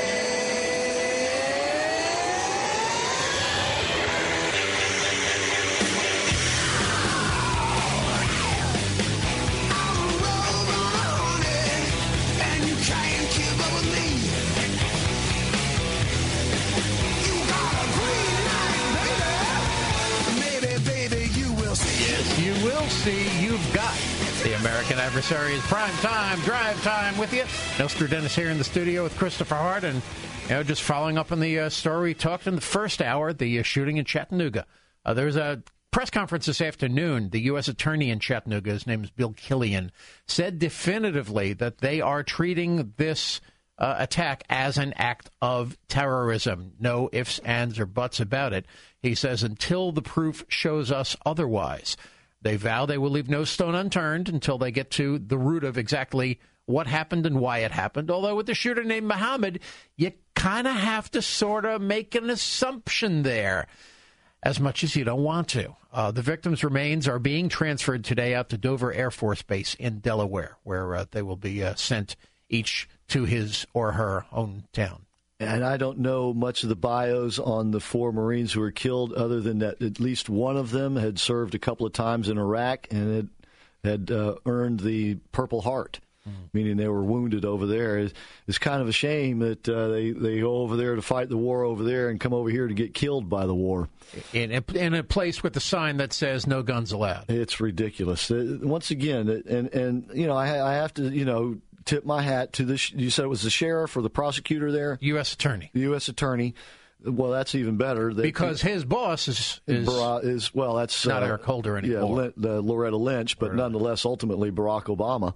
You will see you've got the American Adversaries Prime Time, Drive Time with you. Nostradamus here in the studio with Christopher Hart, and just following up on the story we talked in the first hour, the shooting in Chattanooga. There's a press conference this afternoon. The U.S. attorney in Chattanooga, his name is Bill Killian, said definitively that they are treating this attack as an act of terrorism. No ifs, ands, or buts about it. He says until the proof shows us otherwise. They vow they will leave no stone unturned until they get to the root of exactly what happened and why it happened. Although with the shooter named Muhammad, you kind of have to sort of make an assumption there, as much as you don't want to. The victim's remains are being transferred today out to Dover Air Force Base in Delaware, where they will be sent each to his or her own town. And I don't know much of the bios on the 4 Marines who were killed, other than that at least one of them had served a couple of times in Iraq and had earned the Purple Heart, meaning they were wounded over there. It's kind of a shame that they go over there to fight the war over there and come over here to get killed by the war. In a place with a sign that says no guns allowed. It's ridiculous. Once again, and I have to, tip my hat to this. You said it was the sheriff or the prosecutor there? U.S. Attorney. The U.S. Attorney. Well, that's even better. Because his boss is that's not Eric Holder anymore. Yeah, Loretta Lynch, but nonetheless, ultimately Barack Obama.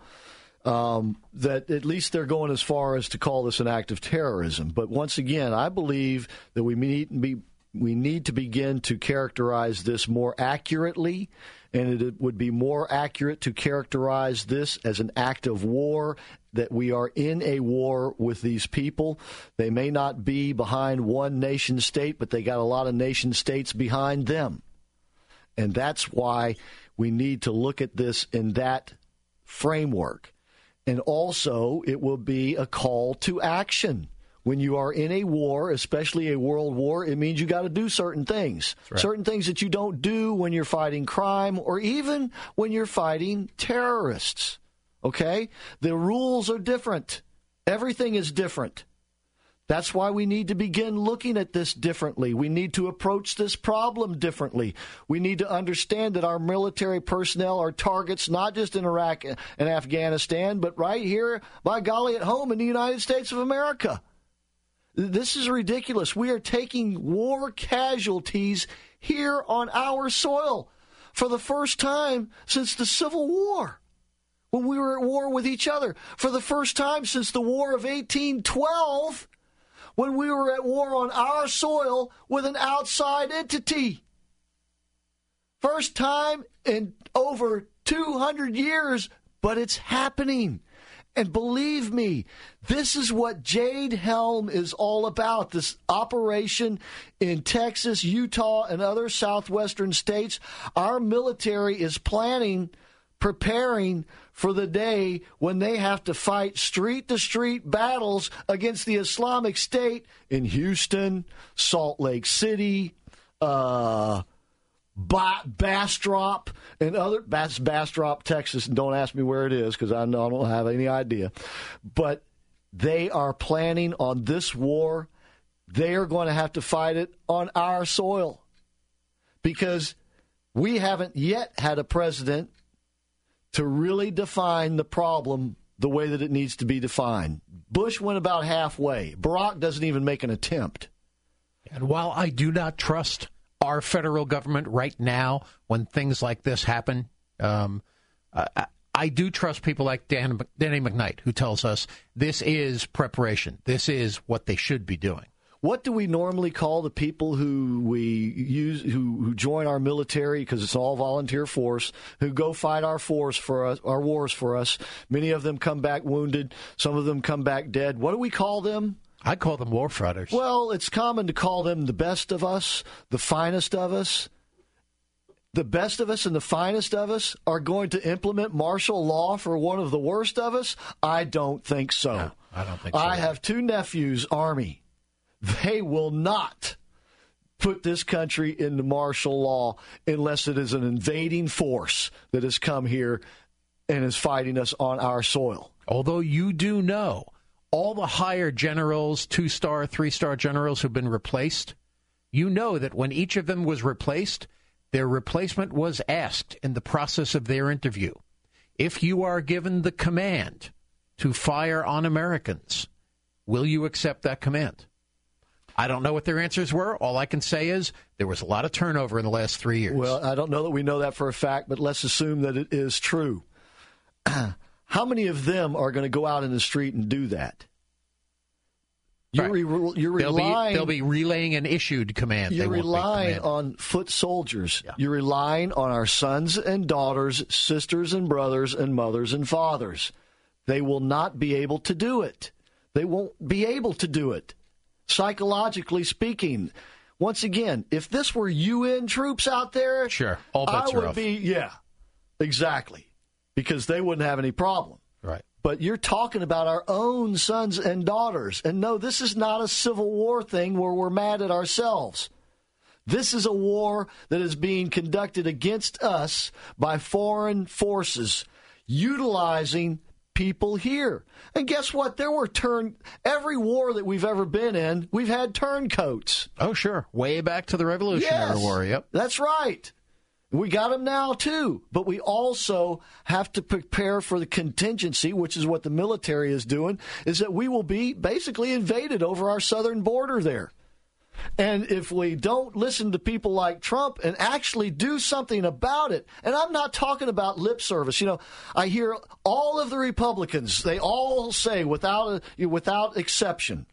That at least they're going as far as to call this an act of terrorism. But once again, I believe that we need to begin to characterize this more accurately, and it would be more accurate to characterize this as an act of war, that we are in a war with these people. They may not be behind one nation state, but they got a lot of nation states behind them. And that's why we need to look at this in that framework. And also, it will be a call to action. When you are in a war, especially a world war, it means you got to do certain things. Right. Certain things that you don't do when you're fighting crime or even when you're fighting terrorists. Okay? The rules are different. Everything is different. That's why we need to begin looking at this differently. We need to approach this problem differently. We need to understand that our military personnel are targets not just in Iraq and Afghanistan, but right here, by golly, at home in the United States of America. This is ridiculous. We are taking war casualties here on our soil for the first time since the Civil War, when we were at war with each other. For the first time since the War of 1812, when we were at war on our soil with an outside entity. First time in over 200 years, but it's happening. And believe me, this is what Jade Helm is all about, this operation in Texas, Utah, and other southwestern states. Our military is preparing for the day when they have to fight street-to-street battles against the Islamic State in Houston, Salt Lake City, Bastrop, and other Bastrop, Texas. Don't ask me where it is because I don't have any idea. But they are planning on this war. They are going to have to fight it on our soil because we haven't yet had a president to really define the problem the way that it needs to be defined. Bush went about halfway. Barack doesn't even make an attempt. And while I do not trust our federal government right now when things like this happen, I do trust people like Danny McKnight, who tells us this is preparation. This is what they should be doing. What do we normally call the people who join our military, because it's all volunteer force, who go fight our wars for us? Many of them come back wounded. Some of them come back dead. What do we call them? I call them war fighters. Well, it's common to call them the best of us, the finest of us. The best of us and the finest of us are going to implement martial law for one of the worst of us? I don't think so. No, I don't think so. I have 2 nephews, Army. They will not put this country into martial law unless it is an invading force that has come here and is fighting us on our soil. Although you do know all the higher generals, 2-star, 3-star generals who've been replaced, you know that when each of them was replaced, their replacement was asked in the process of their interview, if you are given the command to fire on Americans, will you accept that command? I don't know what their answers were. All I can say is there was a lot of turnover in the last 3 years. Well, I don't know that we know that for a fact, but let's assume that it is true. How many of them are going to go out in the street and do that? You're relying. They'll be relaying an issued command. You're relying on foot soldiers. Yeah. You're relying on our sons and daughters, sisters and brothers, and mothers and fathers. They will not be able to do it. They won't be able to do it. Psychologically speaking, once again, if this were UN troops out there, sure, all bets I would are off. Yeah, exactly, because they wouldn't have any problem. Right. But you're talking about our own sons and daughters. And no, this is not a Civil War thing where we're mad at ourselves. This is a war that is being conducted against us by foreign forces, utilizing people here. And guess what? Every war that we've ever been in, we've had turncoats. Oh, sure. Way back to the Revolutionary War, yep. That's right. We got them now, too. But we also have to prepare for the contingency, which is what the military is doing, is that we will be basically invaded over our southern border there. And if we don't listen to people like Trump and actually do something about it, and I'm not talking about lip service. You know, I hear all of the Republicans, they all say without exception,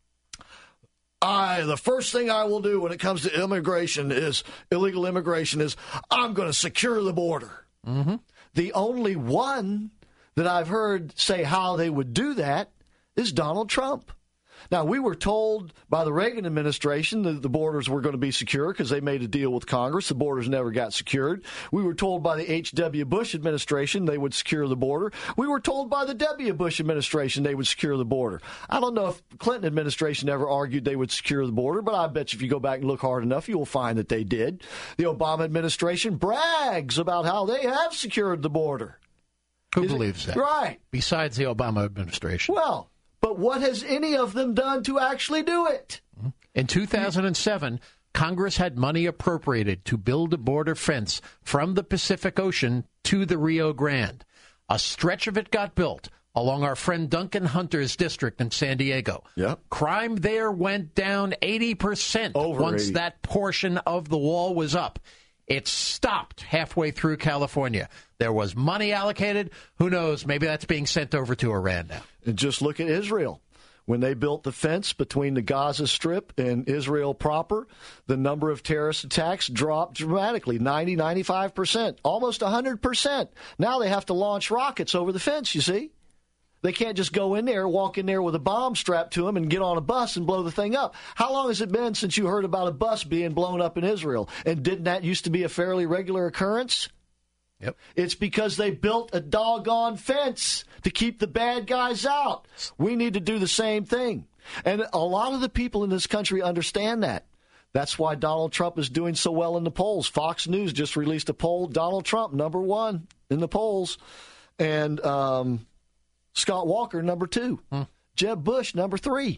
the first thing I will do when it comes to illegal immigration is I'm going to secure the border. Mm-hmm. The only one that I've heard say how they would do that is Donald Trump. Now, we were told by the Reagan administration that the borders were going to be secure because they made a deal with Congress. The borders never got secured. We were told by the H.W. Bush administration they would secure the border. We were told by the W. Bush administration they would secure the border. I don't know if the Clinton administration ever argued they would secure the border, but I bet you if you go back and look hard enough, you'll find that they did. The Obama administration brags about how they have secured the border. Who believes that? Right. Besides the Obama administration. Well, but what has any of them done to actually do it? In 2007, Congress had money appropriated to build a border fence from the Pacific Ocean to the Rio Grande. A stretch of it got built along our friend Duncan Hunter's district in San Diego. Yep. Crime there went down 80% once that portion of the wall was up. It stopped halfway through California. There was money allocated. Who knows? Maybe that's being sent over to Iran now. And just look at Israel. When they built the fence between the Gaza Strip and Israel proper, the number of terrorist attacks dropped dramatically, 90, 95%, almost 100%. Now they have to launch rockets over the fence, you see. They can't just go in there, walk in there with a bomb strapped to them and get on a bus and blow the thing up. How long has it been since you heard about a bus being blown up in Israel? And didn't that used to be a fairly regular occurrence? Yep. It's because they built a doggone fence to keep the bad guys out. We need to do the same thing. And a lot of the people in this country understand that. That's why Donald Trump is doing so well in the polls. Fox News just released a poll. Donald Trump, number 1 in the polls. And Scott Walker, number 2. Jeb Bush, number 3.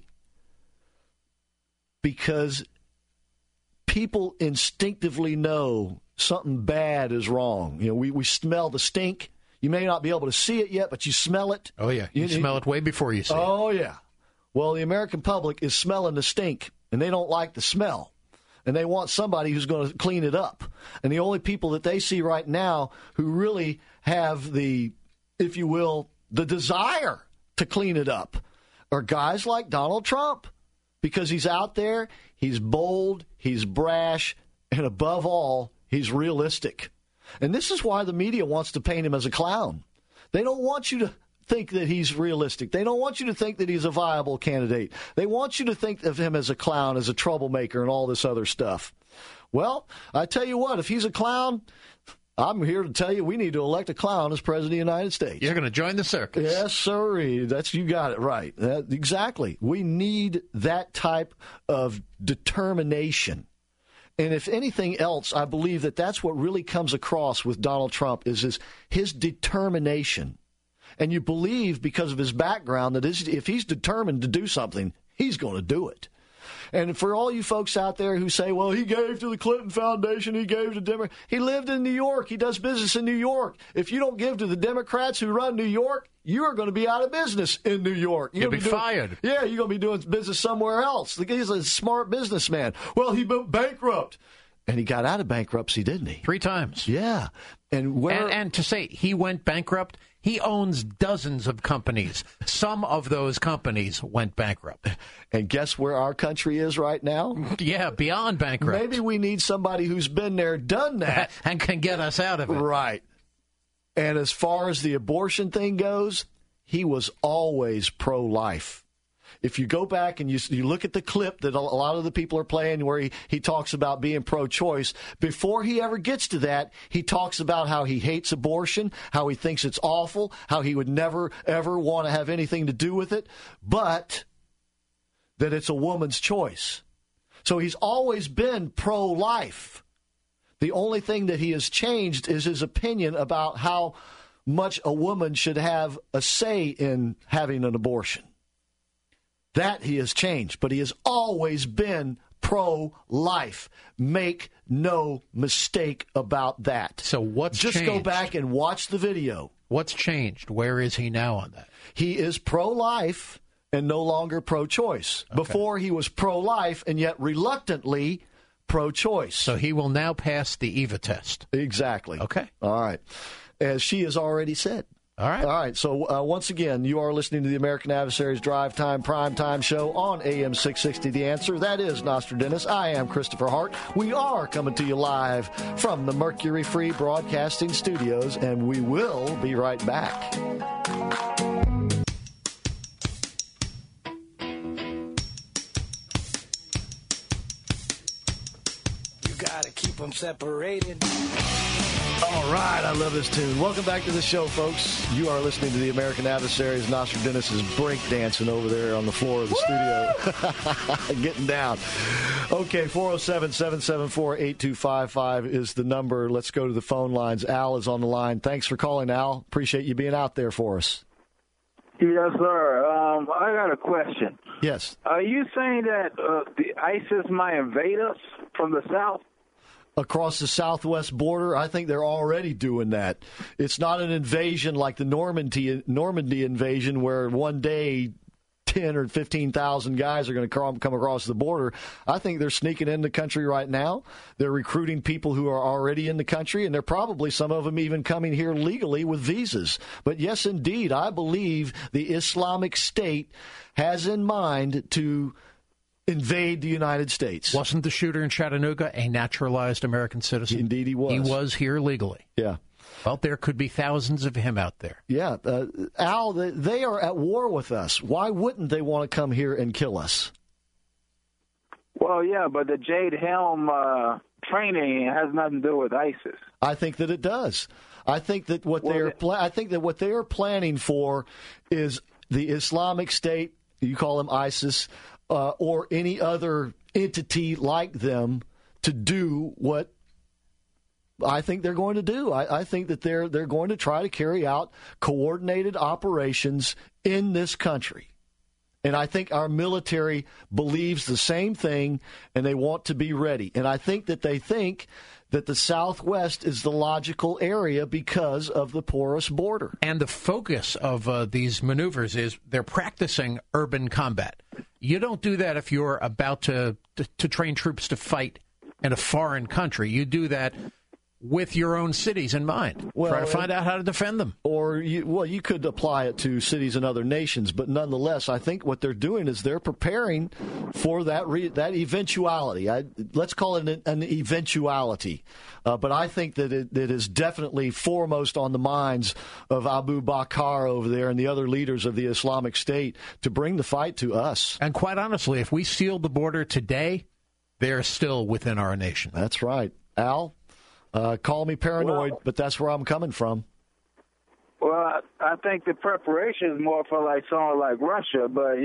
Because people instinctively know something bad is wrong. You know, we smell the stink. You may not be able to see it yet, but you smell it. Oh, yeah. You smell it way before you see it. Oh, yeah. Well, the American public is smelling the stink, and they don't like the smell. And they want somebody who's going to clean it up. And the only people that they see right now who really have the, if you will, the desire to clean it up are guys like Donald Trump. Because he's out there, he's bold, he's brash, and above all, he's realistic. And this is why the media wants to paint him as a clown. They don't want you to think that he's realistic. They don't want you to think that he's a viable candidate. They want you to think of him as a clown, as a troublemaker, and all this other stuff. Well, I tell you what, if he's a clown, I'm here to tell you we need to elect a clown as president of the United States. You're going to join the circus. Yes, sir. You got it right. Exactly. We need that type of determination. And if anything else, I believe that that's what really comes across with Donald Trump is his determination. And you believe because of his background that if he's determined to do something, he's going to do it. And for all you folks out there who say, well, he gave to the Clinton Foundation, he gave to Democrats. He lived in New York. He does business in New York. If you don't give to the Democrats who run New York, you are going to be out of business in New York. You'll be fired. Yeah, you're going to be doing business somewhere else. He's a smart businessman. Well, he went bankrupt. And he got out of bankruptcy, didn't he? 3 times. Yeah. And to say he went bankrupt, he owns dozens of companies. Some of those companies went bankrupt. And guess where our country is right now? Yeah, beyond bankrupt. Maybe we need somebody who's been there, done that. And can get us out of it. Right. And as far as the abortion thing goes, he was always pro-life. If you go back and you look at the clip that a lot of the people are playing where he talks about being pro-choice, before he ever gets to that, he talks about how he hates abortion, how he thinks it's awful, how he would never, ever want to have anything to do with it, but that it's a woman's choice. So he's always been pro-life. The only thing that he has changed is his opinion about how much a woman should have a say in having an abortion. That he has changed, but he has always been pro-life. Make no mistake about that. So what's changed? Just go back and watch the video. What's changed? Where is he now on that? He is pro-life and no longer pro-choice. Okay. Before he was pro-life and yet reluctantly pro-choice. So he will now pass the EVA test. Exactly. Okay. All right. As she has already said. All right. All right. So once again, you are listening to the American Adversaries Drive Time Prime Time Show on AM 660 The Answer. That is Nostradamus. I am Christopher Hart. We are coming to you live from the Mercury Free Broadcasting Studios, and we will be right back. You gotta keep them separated. All right, I love this tune. Welcome back to the show, folks. You are listening to the American Adversaries. Nostradamus is breakdancing over there on the floor of the studio. Getting down. Okay, 407-774-8255 is the number. Let's go to the phone lines. Al is on the line. Thanks for calling, Al. Appreciate you being out there for us. Yes, sir. I got a question. Yes. Are you saying that the ISIS might invade us from the south? Across the southwest border, I think they're already doing that. It's not an invasion like the Normandy invasion where one day 10 or 15,000 guys are going to come across the border. I think they're sneaking in the country right now. They're recruiting people who are already in the country, and they're probably some of them even coming here legally with visas. But yes, indeed, I believe the Islamic State has in mind to invade the United States. Wasn't the shooter in Chattanooga a naturalized American citizen? Indeed he was. He was here legally. Yeah. Well, there could be thousands of him out there. Yeah. Al, they are at war with us. Why wouldn't they want to come here and kill us? Well, yeah, but the Jade Helm training has nothing to do with ISIS. I think that it does. I think that what they are planning for is the Islamic State, you call them ISIS, or any other entity like them to do what I think they're going to do. I think that they're going to try to carry out coordinated operations in this country. And I think our military believes the same thing, and they want to be ready. And I think that they think that the Southwest is the logical area because of the porous border. And the focus of these maneuvers is they're practicing urban combat. You don't do that if you're about to train troops to fight in a foreign country. You do that with your own cities in mind. Try to find out how to defend them. Or, you could apply it to cities in other nations, but nonetheless, I think what they're doing is they're preparing for that eventuality. Let's call it an eventuality. But I think that it is definitely foremost on the minds of Abu Bakr over there and the other leaders of the Islamic State to bring the fight to us. And quite honestly, if we sealed the border today, they're still within our nation. That's right. Al? Call me paranoid, but that's where I'm coming from. Well, I think the preparation is more for like someone like Russia, but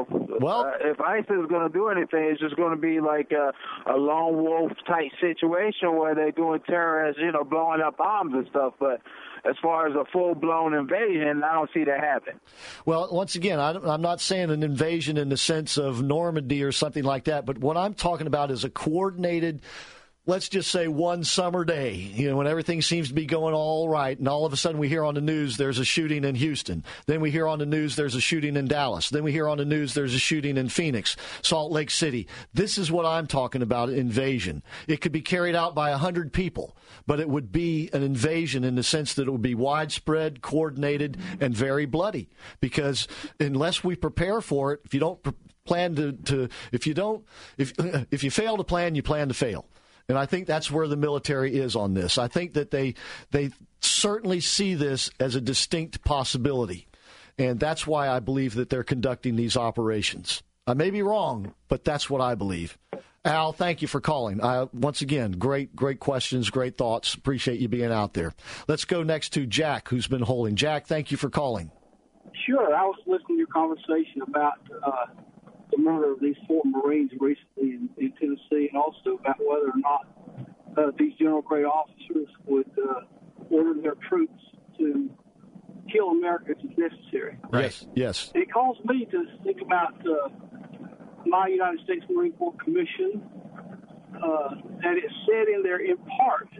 if ISIS is going to do anything, it's just going to be like a lone wolf type situation where they're doing terrorists, blowing up bombs and stuff. But as far as a full-blown invasion, I don't see that happening. Well, once again, I'm not saying an invasion in the sense of Normandy or something like that, but what I'm talking about is a coordinated, let's just say one summer day, when everything seems to be going all right, and all of a sudden we hear on the news there's a shooting in Houston. Then we hear on the news there's a shooting in Dallas. Then we hear on the news there's a shooting in Phoenix, Salt Lake City. This is what I'm talking about, invasion. It could be carried out by 100 people, but it would be an invasion in the sense that it would be widespread, coordinated, and very bloody. Because unless we prepare for it, if you don't plan if you fail to plan, you plan to fail. And I think that's where the military is on this. I think that they certainly see this as a distinct possibility. And that's why I believe that they're conducting these operations. I may be wrong, but that's what I believe. Al, thank you for calling. Once again, great questions, great thoughts. Appreciate you being out there. Let's go next to Jack, who's been holding. Jack, thank you for calling. Sure. I was listening to your conversation about the murder of these 4 Marines recently in Tennessee, and also about whether or not these general-grade officers would order their troops to kill Americans if necessary. Right. Yes. It caused me to think about my United States Marine Corps Commission, that it said in there, in part,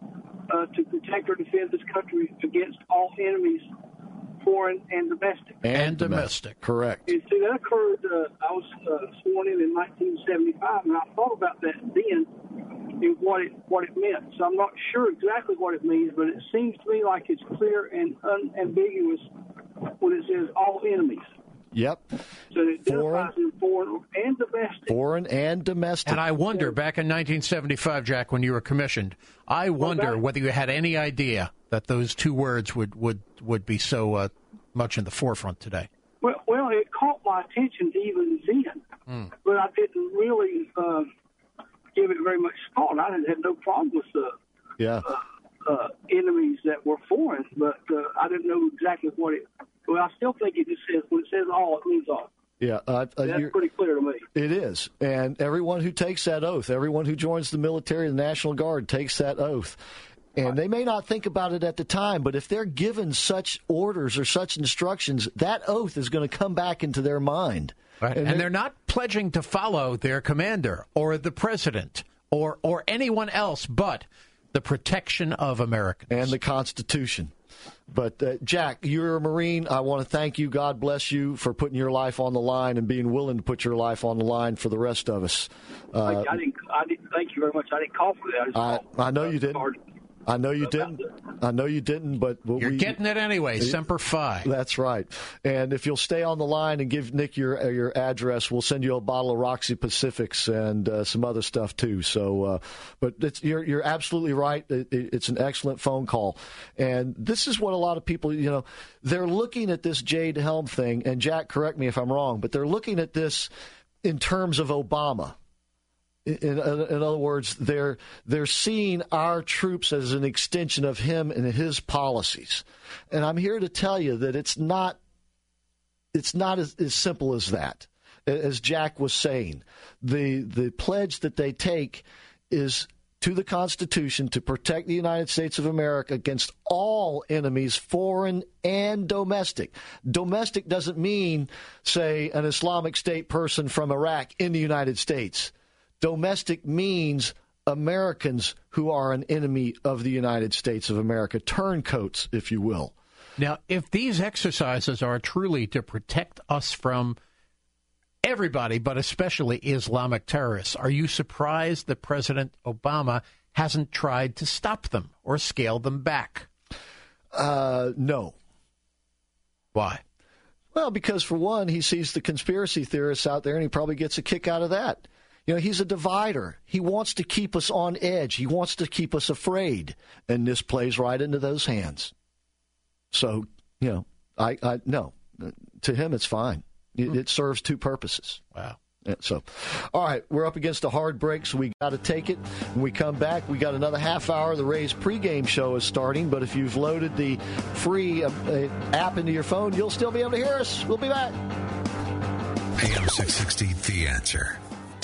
to protect or defend this country against all enemies, foreign and domestic. And domestic, correct. And see, that occurred, I was sworn in 1975, and I thought about that then and what it meant. So I'm not sure exactly what it means, but it seems to me like it's clear and unambiguous when it says all enemies. Yep. So it identifies in foreign and domestic. Foreign and domestic. And I wonder, back in 1975, Jack, when you were commissioned, I wonder whether you had any idea that those 2 words would be so much in the forefront today. Well, it caught my attention even then, but I didn't really give it very much thought. I had no problem with enemies that were foreign, but I didn't know exactly what it. Well, I still think it just says, when it says all, it means all. Yeah, that's pretty clear to me. It is. And everyone who takes that oath, everyone who joins the military, the National Guard, takes that oath. And they may not think about it at the time, but if they're given such orders or such instructions, that oath is going to come back into their mind. Right. And they're not pledging to follow their commander or the president or anyone else but the protection of Americans. And the Constitution. But, Jack, you're a Marine. I want to thank you. God bless you for putting your life on the line and being willing to put your life on the line for the rest of us. I didn't. Thank you very much. I didn't call for that. I know you didn't. I know you didn't, but you're getting it anyway. Semper Fi. That's right. And if you'll stay on the line and give Nick your address, we'll send you a bottle of Roxy Pacifics and some other stuff too. So, but you're absolutely right. It's an excellent phone call, and this is what a lot of people, they're looking at this Jade Helm thing. And Jack, correct me if I'm wrong, but they're looking at this in terms of Obama. In other words, they're seeing our troops as an extension of him and his policies. And I'm here to tell you that it's not as simple as that. As Jack was saying, the pledge that they take is to the Constitution to protect the United States of America against all enemies, foreign and domestic. Domestic doesn't mean, say, an Islamic State person from Iraq in the United States. Domestic means Americans who are an enemy of the United States of America, turncoats, if you will. Now, if these exercises are truly to protect us from everybody, but especially Islamic terrorists, are you surprised that President Obama hasn't tried to stop them or scale them back? No. Why? Well, because for one, he sees the conspiracy theorists out there, and he probably gets a kick out of that. He's a divider. He wants to keep us on edge. He wants to keep us afraid. And this plays right into those hands. So, I no. To him, it's fine. It serves 2 purposes. Wow. So, all right, we're up against a hard break, so we got to take it. When we come back, we got another half hour. The Rays pregame show is starting, but if you've loaded the free app into your phone, you'll still be able to hear us. We'll be back. AM 660, The Answer.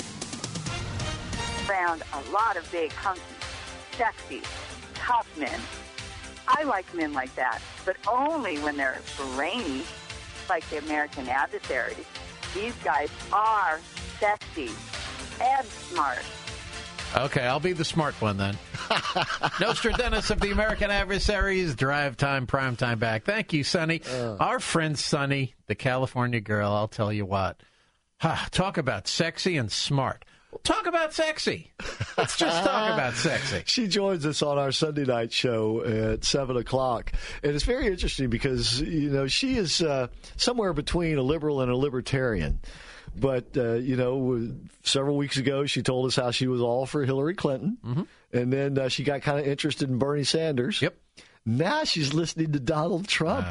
Found a lot of big, hunky, sexy, tough men. I like men like that, but only when they're brainy, like the American adversaries. These guys are sexy and smart. Okay, I'll be the smart one then. Nostradamus of the American Adversaries, Drive Time, Prime Time back. Thank you, Sonny. Our friend Sonny, the California girl, I'll tell you what. Talk about sexy and smart. Talk about sexy. Let's just talk about sexy. She joins us on our Sunday night show at 7 o'clock. And it's very interesting because, she is somewhere between a liberal and a libertarian. But, several weeks ago, she told us how she was all for Hillary Clinton. Mm-hmm. And then she got kind of interested in Bernie Sanders. Yep. Now she's listening to Donald Trump.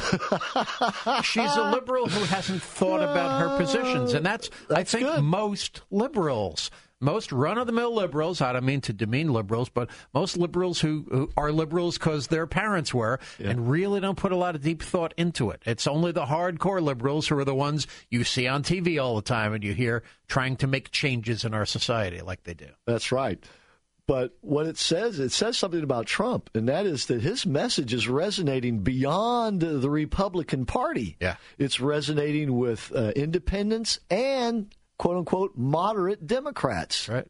She's a liberal who hasn't thought about her positions, and that's I think good. Most liberals. Most run-of-the-mill liberals, I don't mean to demean liberals, but most liberals who are liberals because their parents were and really don't put a lot of deep thought into it. It's only the hardcore liberals who are the ones you see on TV all the time and you hear trying to make changes in our society like they do. That's right. But what it says something about Trump, and that is that his message is resonating beyond the Republican Party. Yeah. It's resonating with independents and quote-unquote moderate Democrats. Right.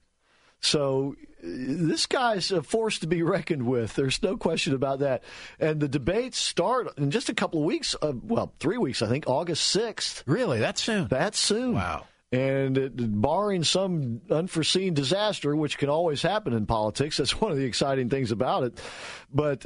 So this guy's a force to be reckoned with. There's no question about that. And the debates start in just a couple of weeks, 3 weeks, I think, August 6th. Really? That soon? That soon. Wow. And barring some unforeseen disaster, which can always happen in politics, that's one of the exciting things about it. But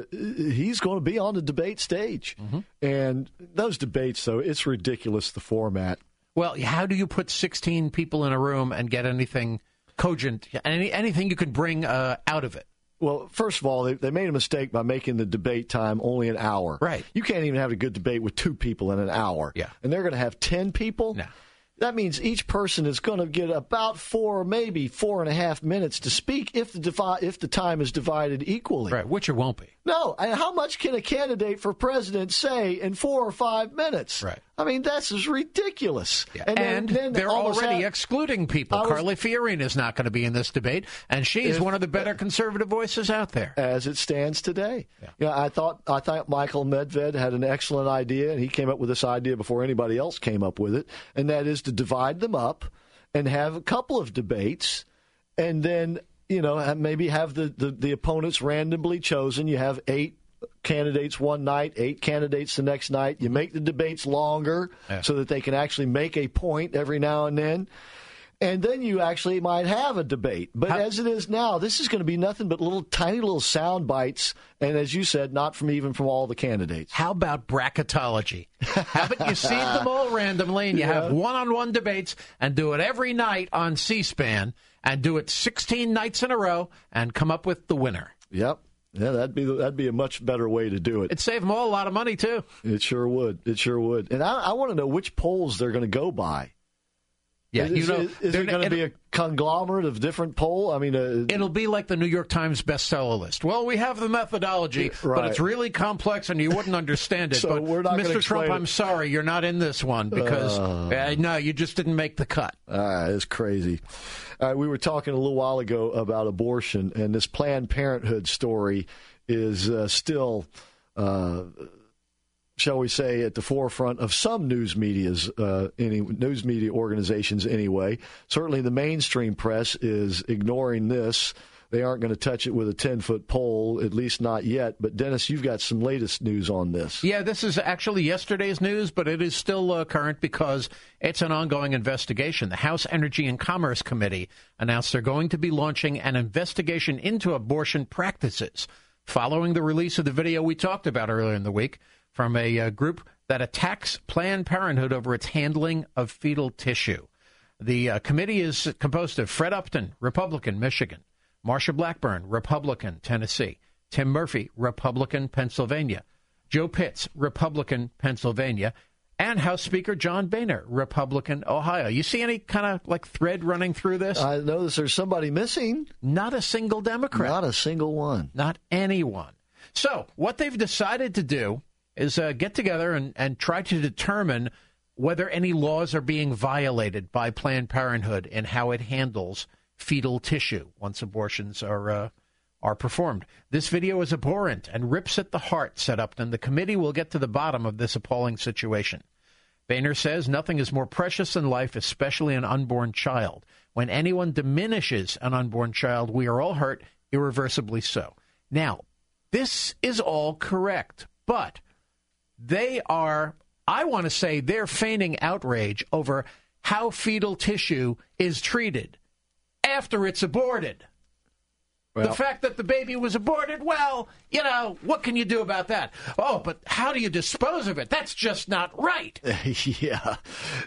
he's going to be on the debate stage. Mm-hmm. And those debates, though, it's ridiculous, the format. Well, how do you put 16 people in a room and get anything cogent, anything you could bring out of it? Well, first of all, they made a mistake by making the debate time only an hour. Right. You can't even have a good debate with 2 people in an hour. Yeah. And they're going to have 10 people? No. That means each person is going to get about 4, maybe 4.5 minutes to speak if the time is divided equally. Right, which it won't be. No, and how much can a candidate for president say in 4 or 5 minutes? Right. I mean, that's just ridiculous. Yeah. And then they're already excluding people. Carly Fiorina is not going to be in this debate, and she's one of the better conservative voices out there. As it stands today. Yeah. I thought Michael Medved had an excellent idea, and he came up with this idea before anybody else came up with it, and that is to divide them up and have a couple of debates, and then, maybe have the opponents randomly chosen. You have 8 candidates one night, 8 candidates the next night. You make the debates longer so that they can actually make a point every now and then. And then you actually might have a debate. But as it is now, this is going to be nothing but tiny little sound bites. And as you said, not from all the candidates. How about bracketology? Haven't you seed them all randomly and you have one-on-one debates and do it every night on C-SPAN and do it 16 nights in a row and come up with the winner? Yep. Yeah, that'd be a much better way to do it. It'd save them all a lot of money, too. It sure would. It sure would. And I want to know which polls they're going to go by. Yeah, is it going to be a conglomerate of different polls? I mean, it'll be like the New York Times bestseller list. Well, we have the methodology, but it's really complex and you wouldn't understand it. So but we're not Mr. Trump, I'm sorry, you're not in this one because no, you just didn't make the cut. It's crazy. We were talking a little while ago about abortion, and this Planned Parenthood story is still, shall we say, at the forefront of some news media organizations anyway. Certainly the mainstream press is ignoring this. They aren't going to touch it with a 10-foot pole, at least not yet. But, Dennis, you've got some latest news on this. Yeah, this is actually yesterday's news, but it is still current because it's an ongoing investigation. The House Energy and Commerce Committee announced they're going to be launching an investigation into abortion practices following the release of the video we talked about earlier in the week from a group that attacks Planned Parenthood over its handling of fetal tissue. The committee is composed of Fred Upton, Republican, Michigan; Marsha Blackburn, Republican, Tennessee; Tim Murphy, Republican, Pennsylvania; Joe Pitts, Republican, Pennsylvania; and House Speaker John Boehner, Republican, Ohio. You see any kind of thread running through this? I notice there's somebody missing. Not a single Democrat. Not a single one. Not anyone. So what they've decided to do is get together and try to determine whether any laws are being violated by Planned Parenthood in how it handles fetal tissue once abortions are performed. This video is abhorrent and rips at the heart, said Upton. The committee will get to the bottom of this appalling situation. Boehner says nothing is more precious than life, especially an unborn child. When anyone diminishes an unborn child, we are all hurt, irreversibly so. Now, this is all correct, but they're feigning outrage over how fetal tissue is treated after it's aborted. Well, the fact that the baby was aborted, well, what can you do about that? Oh, but how do you dispose of it? That's just not right. Yeah,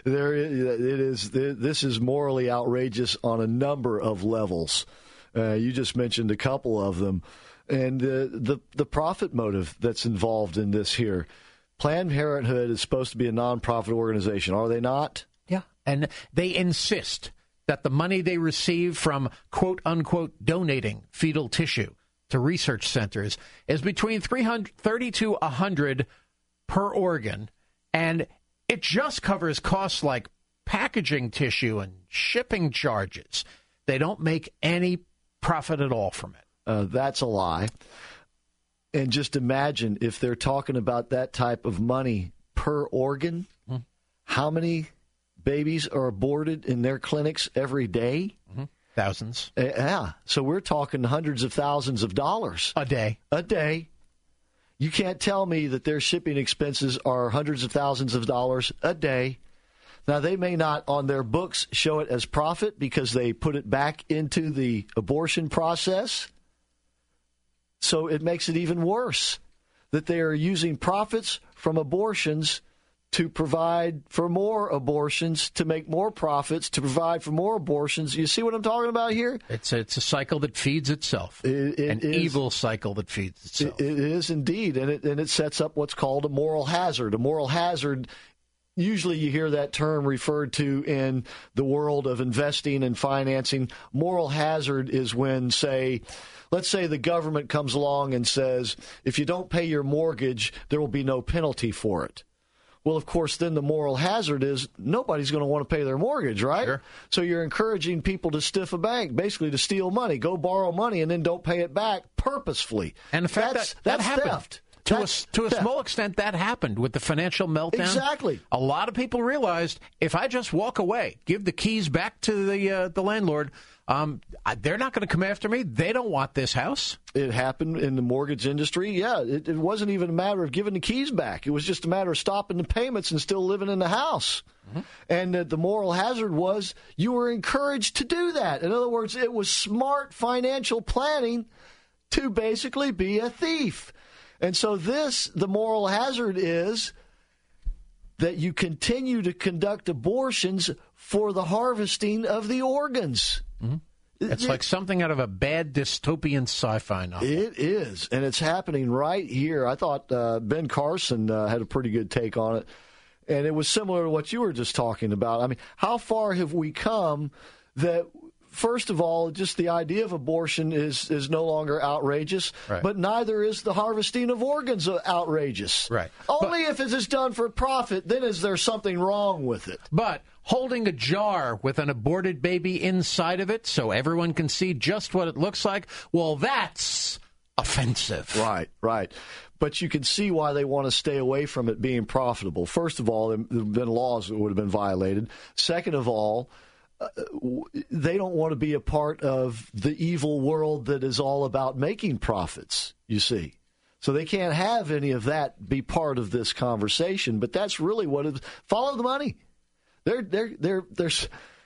this is morally outrageous on a number of levels. You just mentioned a couple of them. And the profit motive that's involved in this here. Planned Parenthood is supposed to be a nonprofit organization, are they not? Yeah, and they insist that the money they receive from quote-unquote donating fetal tissue to research centers is between $30 to $100 per organ, and it just covers costs like packaging tissue and shipping charges. They don't make any profit at all from it. That's a lie. And just imagine if they're talking about that type of money per organ, how many babies are aborted in their clinics every day? Thousands. Yeah. So we're talking hundreds of thousands of dollars. A day. A day. You can't tell me that their shipping expenses are hundreds of thousands of dollars a day. Now, they may not on their books show it as profit because they put it back into the abortion process. So it makes it even worse that they are using profits from abortions to provide for more abortions, to make more profits, to provide for more abortions. You see what I'm talking about here? It's a cycle that feeds itself. An evil cycle that feeds itself. It is indeed, and it sets up what's called a moral hazard. A moral hazard, usually you hear that term referred to in the world of investing and financing. Moral hazard is when, let's say the government comes along and says, if you don't pay your mortgage, there will be no penalty for it. Well, of course, then the moral hazard is nobody's going to want to pay their mortgage, right? Sure. So you're encouraging people to stiff a bank, basically to steal money, go borrow money, and then don't pay it back purposefully. And the fact that happened. Theft. To a small extent, that happened with the financial meltdown. Exactly. A lot of people realized if I just walk away, give the keys back to the landlord, they're not going to come after me. They don't want this house. It happened in the mortgage industry. Yeah, it wasn't even a matter of giving the keys back. It was just a matter of stopping the payments and still living in the house. And the moral hazard was you were encouraged to do that. In other words, it was smart financial planning to basically be a thief. And so the moral hazard is that you continue to conduct abortions for the harvesting of the organs. It's like something out of a bad dystopian sci-fi novel. It is, and it's happening right here. I thought Ben Carson had a pretty good take on it, and it was similar to what you were just talking about. I mean, how far have we come that, first of all, just the idea of abortion is no longer outrageous, right, but neither is the harvesting of organs outrageous. Right. Only if it is done for profit, then is there something wrong with it. But holding a jar with an aborted baby inside of it so everyone can see just what it looks like, well, that's offensive. Right. But you can see why they want to stay away from it being profitable. First of all, there have been laws that would have been violated. Second of all, they don't want to be a part of the evil world that is all about making profits, you see. So they can't have any of that be part of this conversation, but that's really what it is. Follow the money. This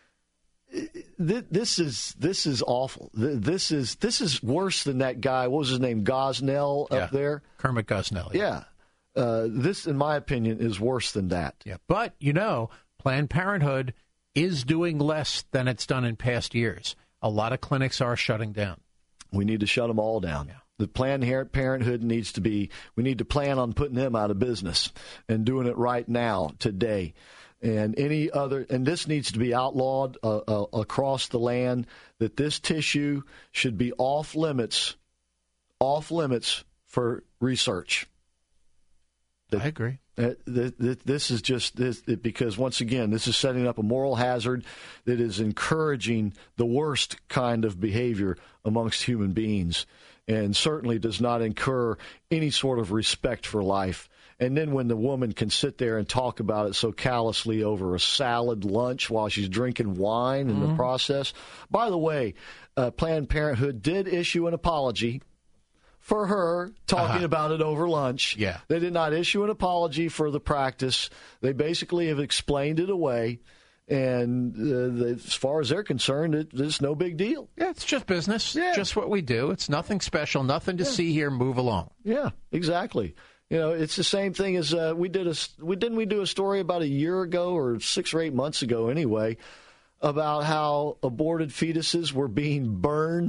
is awful. This is worse than that guy. What was his name? Gosnell up there? Kermit Gosnell. Yeah. This, in my opinion, is worse than that. Yeah. But, Planned Parenthood is doing less than it's done in past years. A lot of clinics are shutting down. We need to shut them all down. Yeah. The Planned Parenthood we need to plan on putting them out of business and doing it right now, today. And this needs to be outlawed across the land, that this tissue should be off limits for research. I agree. This is just because, once again, this is setting up a moral hazard that is encouraging the worst kind of behavior amongst human beings, and certainly does not incur any sort of respect for life. And then when the woman can sit there and talk about it so callously over a salad lunch while she's drinking wine in the process. By the way, Planned Parenthood did issue an apology for her talking about it over lunch. Yeah. They did not issue an apology for the practice. They basically have explained it away. And as far as they're concerned, it's no big deal. Yeah, it's just business. Yeah. Just what we do. It's nothing special, nothing to see here. Move along. Yeah, exactly. It's the same thing as didn't we do a story about a year ago or 6 or 8 months ago anyway about how aborted fetuses were being burned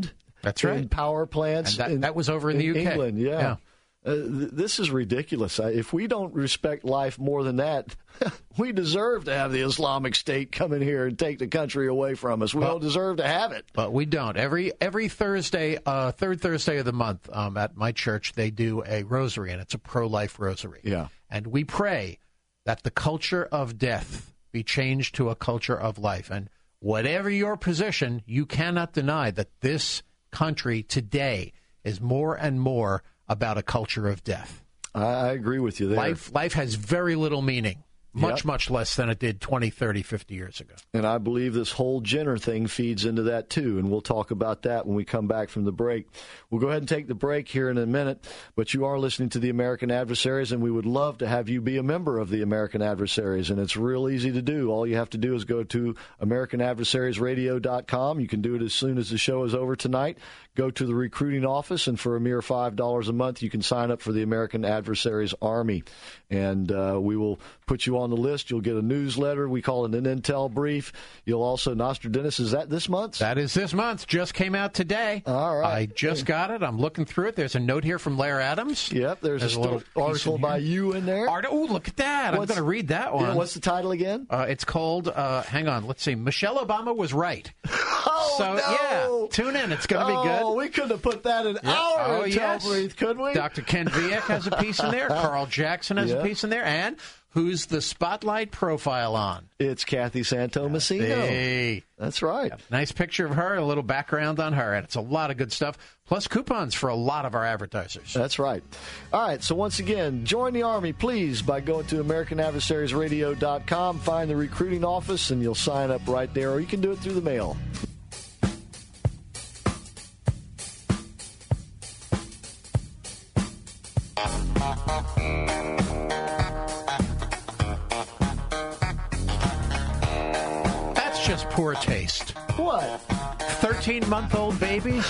That's right. In power plants. And that was over in the UK. England, yeah. This is ridiculous. If we don't respect life more than that, we deserve to have the Islamic State come in here and take the country away from us. We don't deserve to have it. But we don't. Every Thursday, third Thursday of the month, at my church, they do a rosary, and it's a pro-life rosary. Yeah. And we pray that the culture of death be changed to a culture of life. And whatever your position, you cannot deny that this country today is more and more about a culture of death. I agree with you there. Life has very little meaning, much less than it did 20, 30, 50 years ago. And I believe this whole Jenner thing feeds into that, too, and we'll talk about that when we come back from the break. We'll go ahead and take the break here in a minute, but you are listening to the American Adversaries, and we would love to have you be a member of the American Adversaries, and it's real easy to do. All you have to do is go to AmericanAdversariesRadio.com. You can do it as soon as the show is over tonight. Go to the recruiting office, and for a mere $5 a month, you can sign up for the American Adversaries Army. And we will put you on the list. You'll get a newsletter. We call it an intel brief. You'll also, Nostradamus, is that this month? That is this month. Just came out today. All right. I just got it. I'm looking through it. There's a note here from Lair Adams. Yep, there's a little article by you in there. Oh, look at that. I'm going to read that one. Yeah, what's the title again? It's called, hang on, let's see, Michelle Obama Was Right. Oh, so, no. yeah, tune in. It's going to be good. Oh, we couldn't have put that in our intel brief, could we? Dr. Ken Viek has a piece in there. Carl Jackson has a piece in there. And who's the spotlight profile on? It's Kathy Santomassino. Hey. That's right. Yeah. Nice picture of her, a little background on her, and it's a lot of good stuff, plus coupons for a lot of our advertisers. That's right. All right, so once again, join the Army, please, by going to AmericanAdversariesRadio.com, find the recruiting office, and you'll sign up right there, or you can do it through the mail. That's just poor taste. What? 13-month-old babies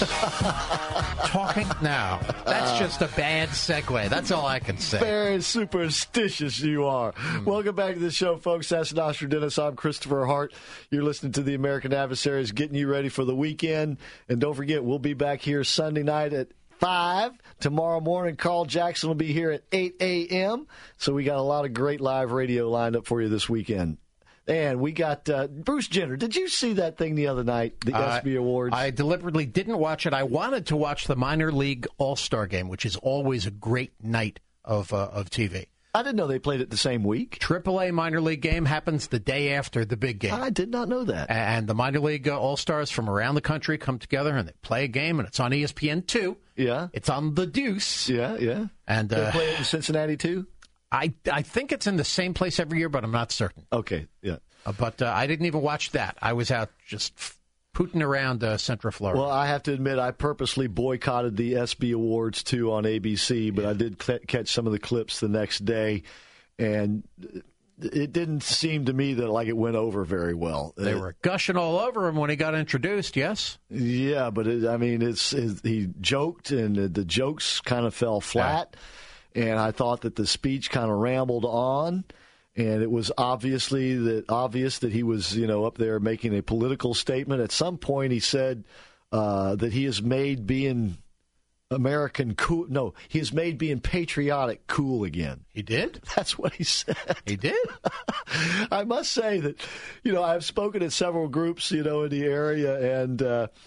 talking now. That's just a bad segue. That's all I can say. Very superstitious you are. Welcome back to the show, folks. That's Nostradamus. I'm Christopher Hart. You're listening to the American Adversaries, getting you ready for the weekend. And don't forget, we'll be back here Sunday night at 5. Tomorrow morning, Carl Jackson will be here at 8 a.m. So we got a lot of great live radio lined up for you this weekend. And we got Bruce Jenner. Did you see that thing the other night, the ESPY Awards? I deliberately didn't watch it. I wanted to watch the minor league All-Star game, which is always a great night of TV. I didn't know they played it the same week. AAA minor league game happens the day after the big game. I did not know that. And the minor league All-Stars from around the country come together and they play a game, and it's on ESPN2. Yeah. It's on the Deuce. Yeah, yeah. And they play it in Cincinnati, too? I think it's in the same place every year, but I'm not certain. Okay, yeah. But I didn't even watch that. I was out just pooting around Central Florida. Well, I have to admit, I purposely boycotted the ESPY Awards, too, on ABC, but I did catch some of the clips the next day, and it didn't seem to me that like it went over very well. They were gushing all over him when he got introduced, yes? Yeah, but he joked, and the jokes kind of fell flat. Yeah. And I thought that the speech kind of rambled on, and it was obvious that he was, up there making a political statement. At some point, he said that he has made being American cool. No, he has made being patriotic cool again. He did? That's what he said. He did? I must say that, I've spoken at several groups, in the area, and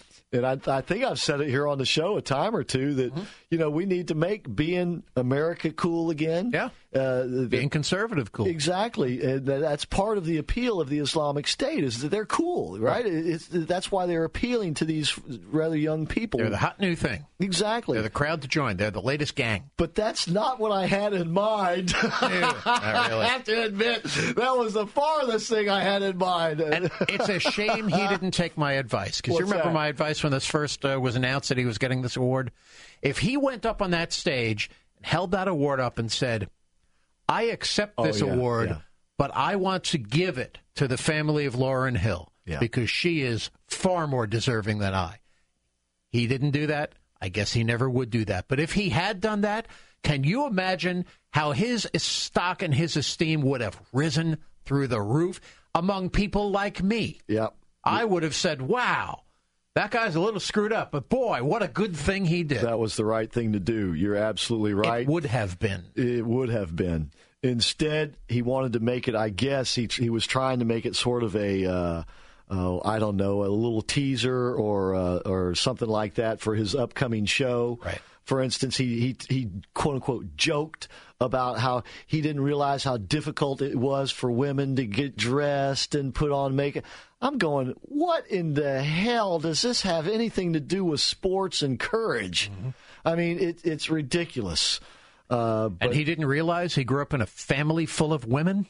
I think I've said it here on the show a time or two that, we need to make being America cool again. Yeah. Being conservative cool. Exactly. And that's part of the appeal of the Islamic State is that they're cool, right? That's why they're appealing to these rather young people. They're the hot new thing. Exactly. They're the crowd to join. They're the latest gang. But that's not what I had in mind. Not really. I have to admit, that was the farthest thing I had in mind. And it's a shame he didn't take my advice. Because you remember my advice when this first was announced that he was getting this award? If he went up on that stage and held that award up and said, I accept this award, but I want to give it to the family of Lauryn Hill because she is far more deserving than I. He didn't do that. I guess he never would do that. But if he had done that, can you imagine how his stock and his esteem would have risen through the roof among people like me? Yep. I would have said, wow, That guy's a little screwed up, but boy, what a good thing he did. That was the right thing to do. You're absolutely right. It would have been. It would have been. Instead, he wanted to make it, I guess, he was trying to make it sort of a, I don't know, a little teaser or something like that for his upcoming show. Right. For instance, he quote-unquote joked about how he didn't realize how difficult it was for women to get dressed and put on makeup. I'm going, what in the hell does this have anything to do with sports and courage? Mm-hmm. I mean, it's ridiculous. And he didn't realize he grew up in a family full of women?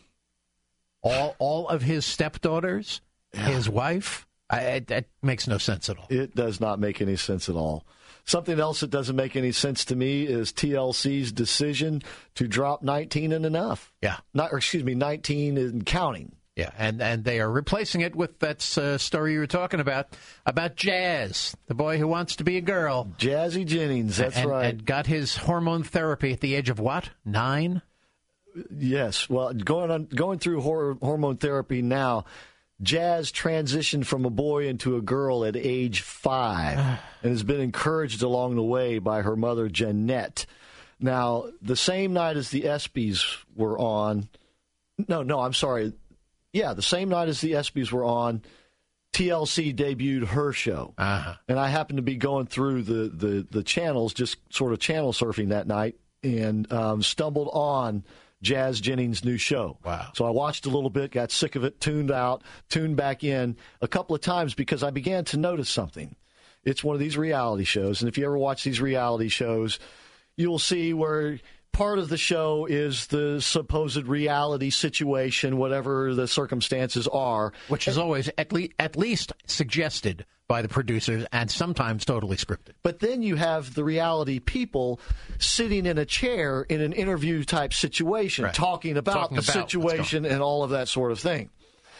All of his stepdaughters, his wife? That makes no sense at all. It does not make any sense at all. Something else that doesn't make any sense to me is TLC's decision to drop 19 and enough. Yeah. 19 and counting. Yeah, and they are replacing it with that story you were talking about Jazz, the boy who wants to be a girl. Jazzy Jennings, that's right. And got his hormone therapy at the age of what, 9? Yes, well, going through hormone therapy now. Jazz transitioned from a boy into a girl at age 5 and has been encouraged along the way by her mother, Jeanette. Now, the same night as the ESPYs were on, I'm sorry. Yeah, the same night as the ESPYs were on, TLC debuted her show. Uh-huh. And I happened to be going through the channels, just sort of channel surfing that night, and stumbled on Jazz Jennings' new show. Wow. So I watched a little bit, got sick of it, tuned out, tuned back in a couple of times because I began to notice something. It's one of these reality shows, and if you ever watch these reality shows, you'll see where part of the show is the supposed reality situation, whatever the circumstances are. Which is always at least suggested by the producers and sometimes totally scripted. But then you have the reality people sitting in a chair in an interview-type situation, right, talking about the situation and all of that sort of thing.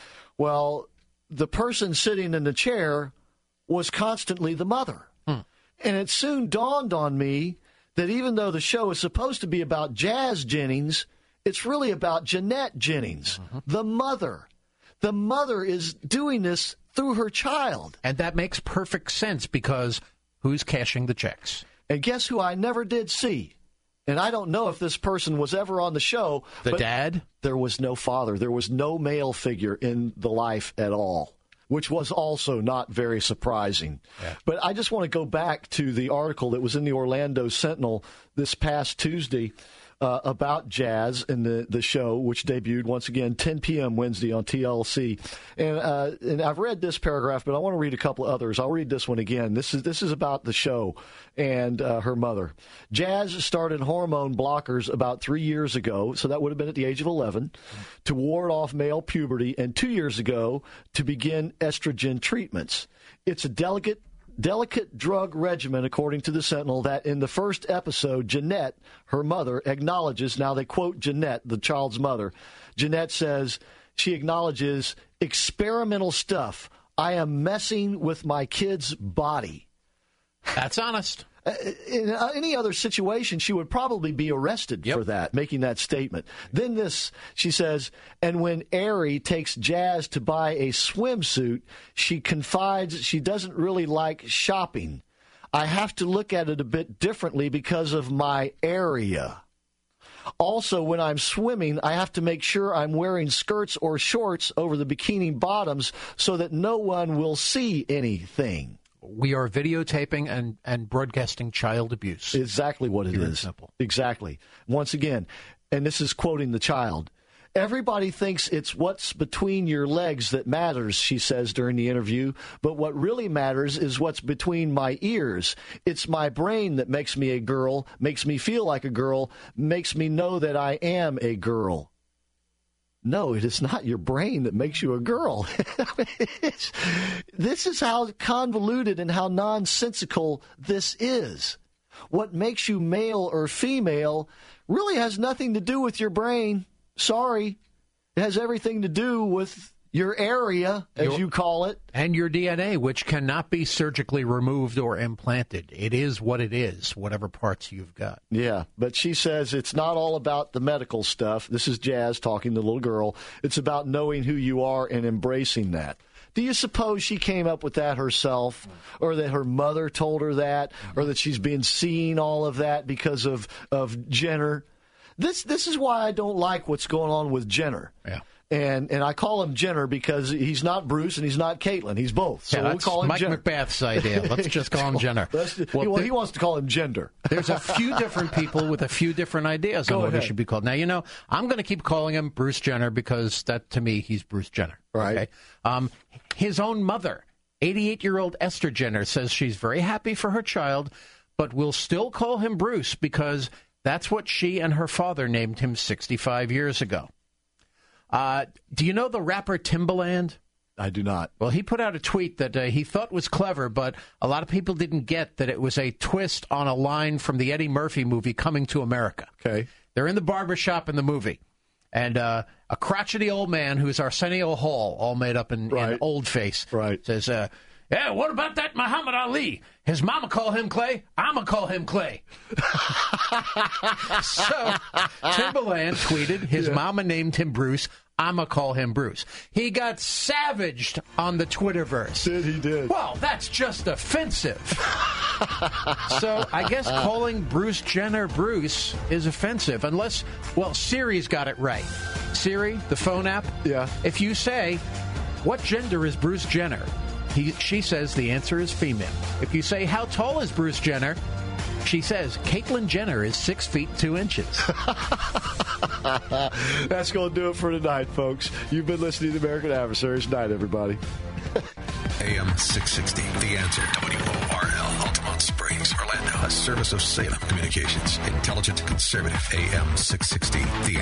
Well, the person sitting in the chair was constantly the mother. And it soon dawned on me that even though the show is supposed to be about Jazz Jennings, it's really about Jeanette Jennings, the mother. The mother is doing this through her child. And that makes perfect sense because who's cashing the checks? And guess who I never did see? And I don't know if this person was ever on the show. The dad? There was no father. There was no male figure in the life at all, which was also not very surprising. Yeah. But I just want to go back to the article that was in the Orlando Sentinel this past Tuesday about Jazz and the show, which debuted once again 10 p.m. Wednesday on TLC. And I've read this paragraph, but I want to read a couple others. I'll read this one again. This is about the show and her mother. Jazz started hormone blockers about 3 years ago, so that would have been at the age of 11, to ward off male puberty, and 2 years ago to begin estrogen treatments. It's a delicate drug regimen, according to the Sentinel, that in the first episode, Jeanette, her mother, acknowledges, now they quote Jeanette, the child's mother. Jeanette says, she acknowledges, experimental stuff. I am messing with my kid's body. That's honest. In any other situation, she would probably be arrested for that, making that statement. Then this, she says, and when Ari takes Jazz to buy a swimsuit, she confides she doesn't really like shopping. I have to look at it a bit differently because of my area. Also, when I'm swimming, I have to make sure I'm wearing skirts or shorts over the bikini bottoms so that no one will see anything. We are videotaping and broadcasting child abuse. Exactly what it is. Simple. Exactly. Once again, and this is quoting the child, everybody thinks it's what's between your legs that matters, she says during the interview, but what really matters is what's between my ears. It's my brain that makes me a girl, makes me feel like a girl, makes me know that I am a girl. No, it is not your brain that makes you a girl. This is how convoluted and how nonsensical this is. What makes you male or female really has nothing to do with your brain. Sorry. It has everything to do with your area, as you call it. And your DNA, which cannot be surgically removed or implanted. It is what it is, whatever parts you've got. Yeah, but she says it's not all about the medical stuff. This is Jazz talking to the little girl. It's about knowing who you are and embracing that. Do you suppose she came up with that herself, or that her mother told her that, or that she's been seeing all of that because of Jenner? This is why I don't like what's going on with Jenner. Yeah. And I call him Jenner because he's not Bruce and he's not Caitlyn. He's both. So yeah, we call him Mike Jenner. McBath's idea. Let's just call him Jenner. He wants to call him Gender. There's a few different people with a few different ideas on what he should be called. Now, I'm going to keep calling him Bruce Jenner because that, to me, he's Bruce Jenner. Right. Okay? His own mother, 88-year-old Esther Jenner, says she's very happy for her child, but will still call him Bruce because that's what she and her father named him 65 years ago. Do you know the rapper Timbaland? I do not. Well, he put out a tweet that he thought was clever, but a lot of people didn't get that it was a twist on a line from the Eddie Murphy movie Coming to America. Okay. They're in the barbershop in the movie, and a crotchety old man who's Arsenio Hall, all made up in old face, says, yeah, what about that Muhammad Ali? His mama call him Clay. I'ma call him Clay. So Timbaland tweeted his mama named him Bruce. I'ma call him Bruce. He got savaged on the Twitterverse. He did. Well, that's just offensive. So I guess calling Bruce Jenner Bruce is offensive unless, Siri's got it right. Siri, the phone app. Yeah. If you say, what gender is Bruce Jenner? She says the answer is female. If you say, how tall is Bruce Jenner? She says, Caitlyn Jenner is 6 feet 2 inches. That's going to do it for tonight, folks. You've been listening to the American Adversaries. Night, everybody. AM 660, The Answer, WORL, Altamont Springs, Orlando, a service of Salem Communications. Intelligent, conservative, AM 660, The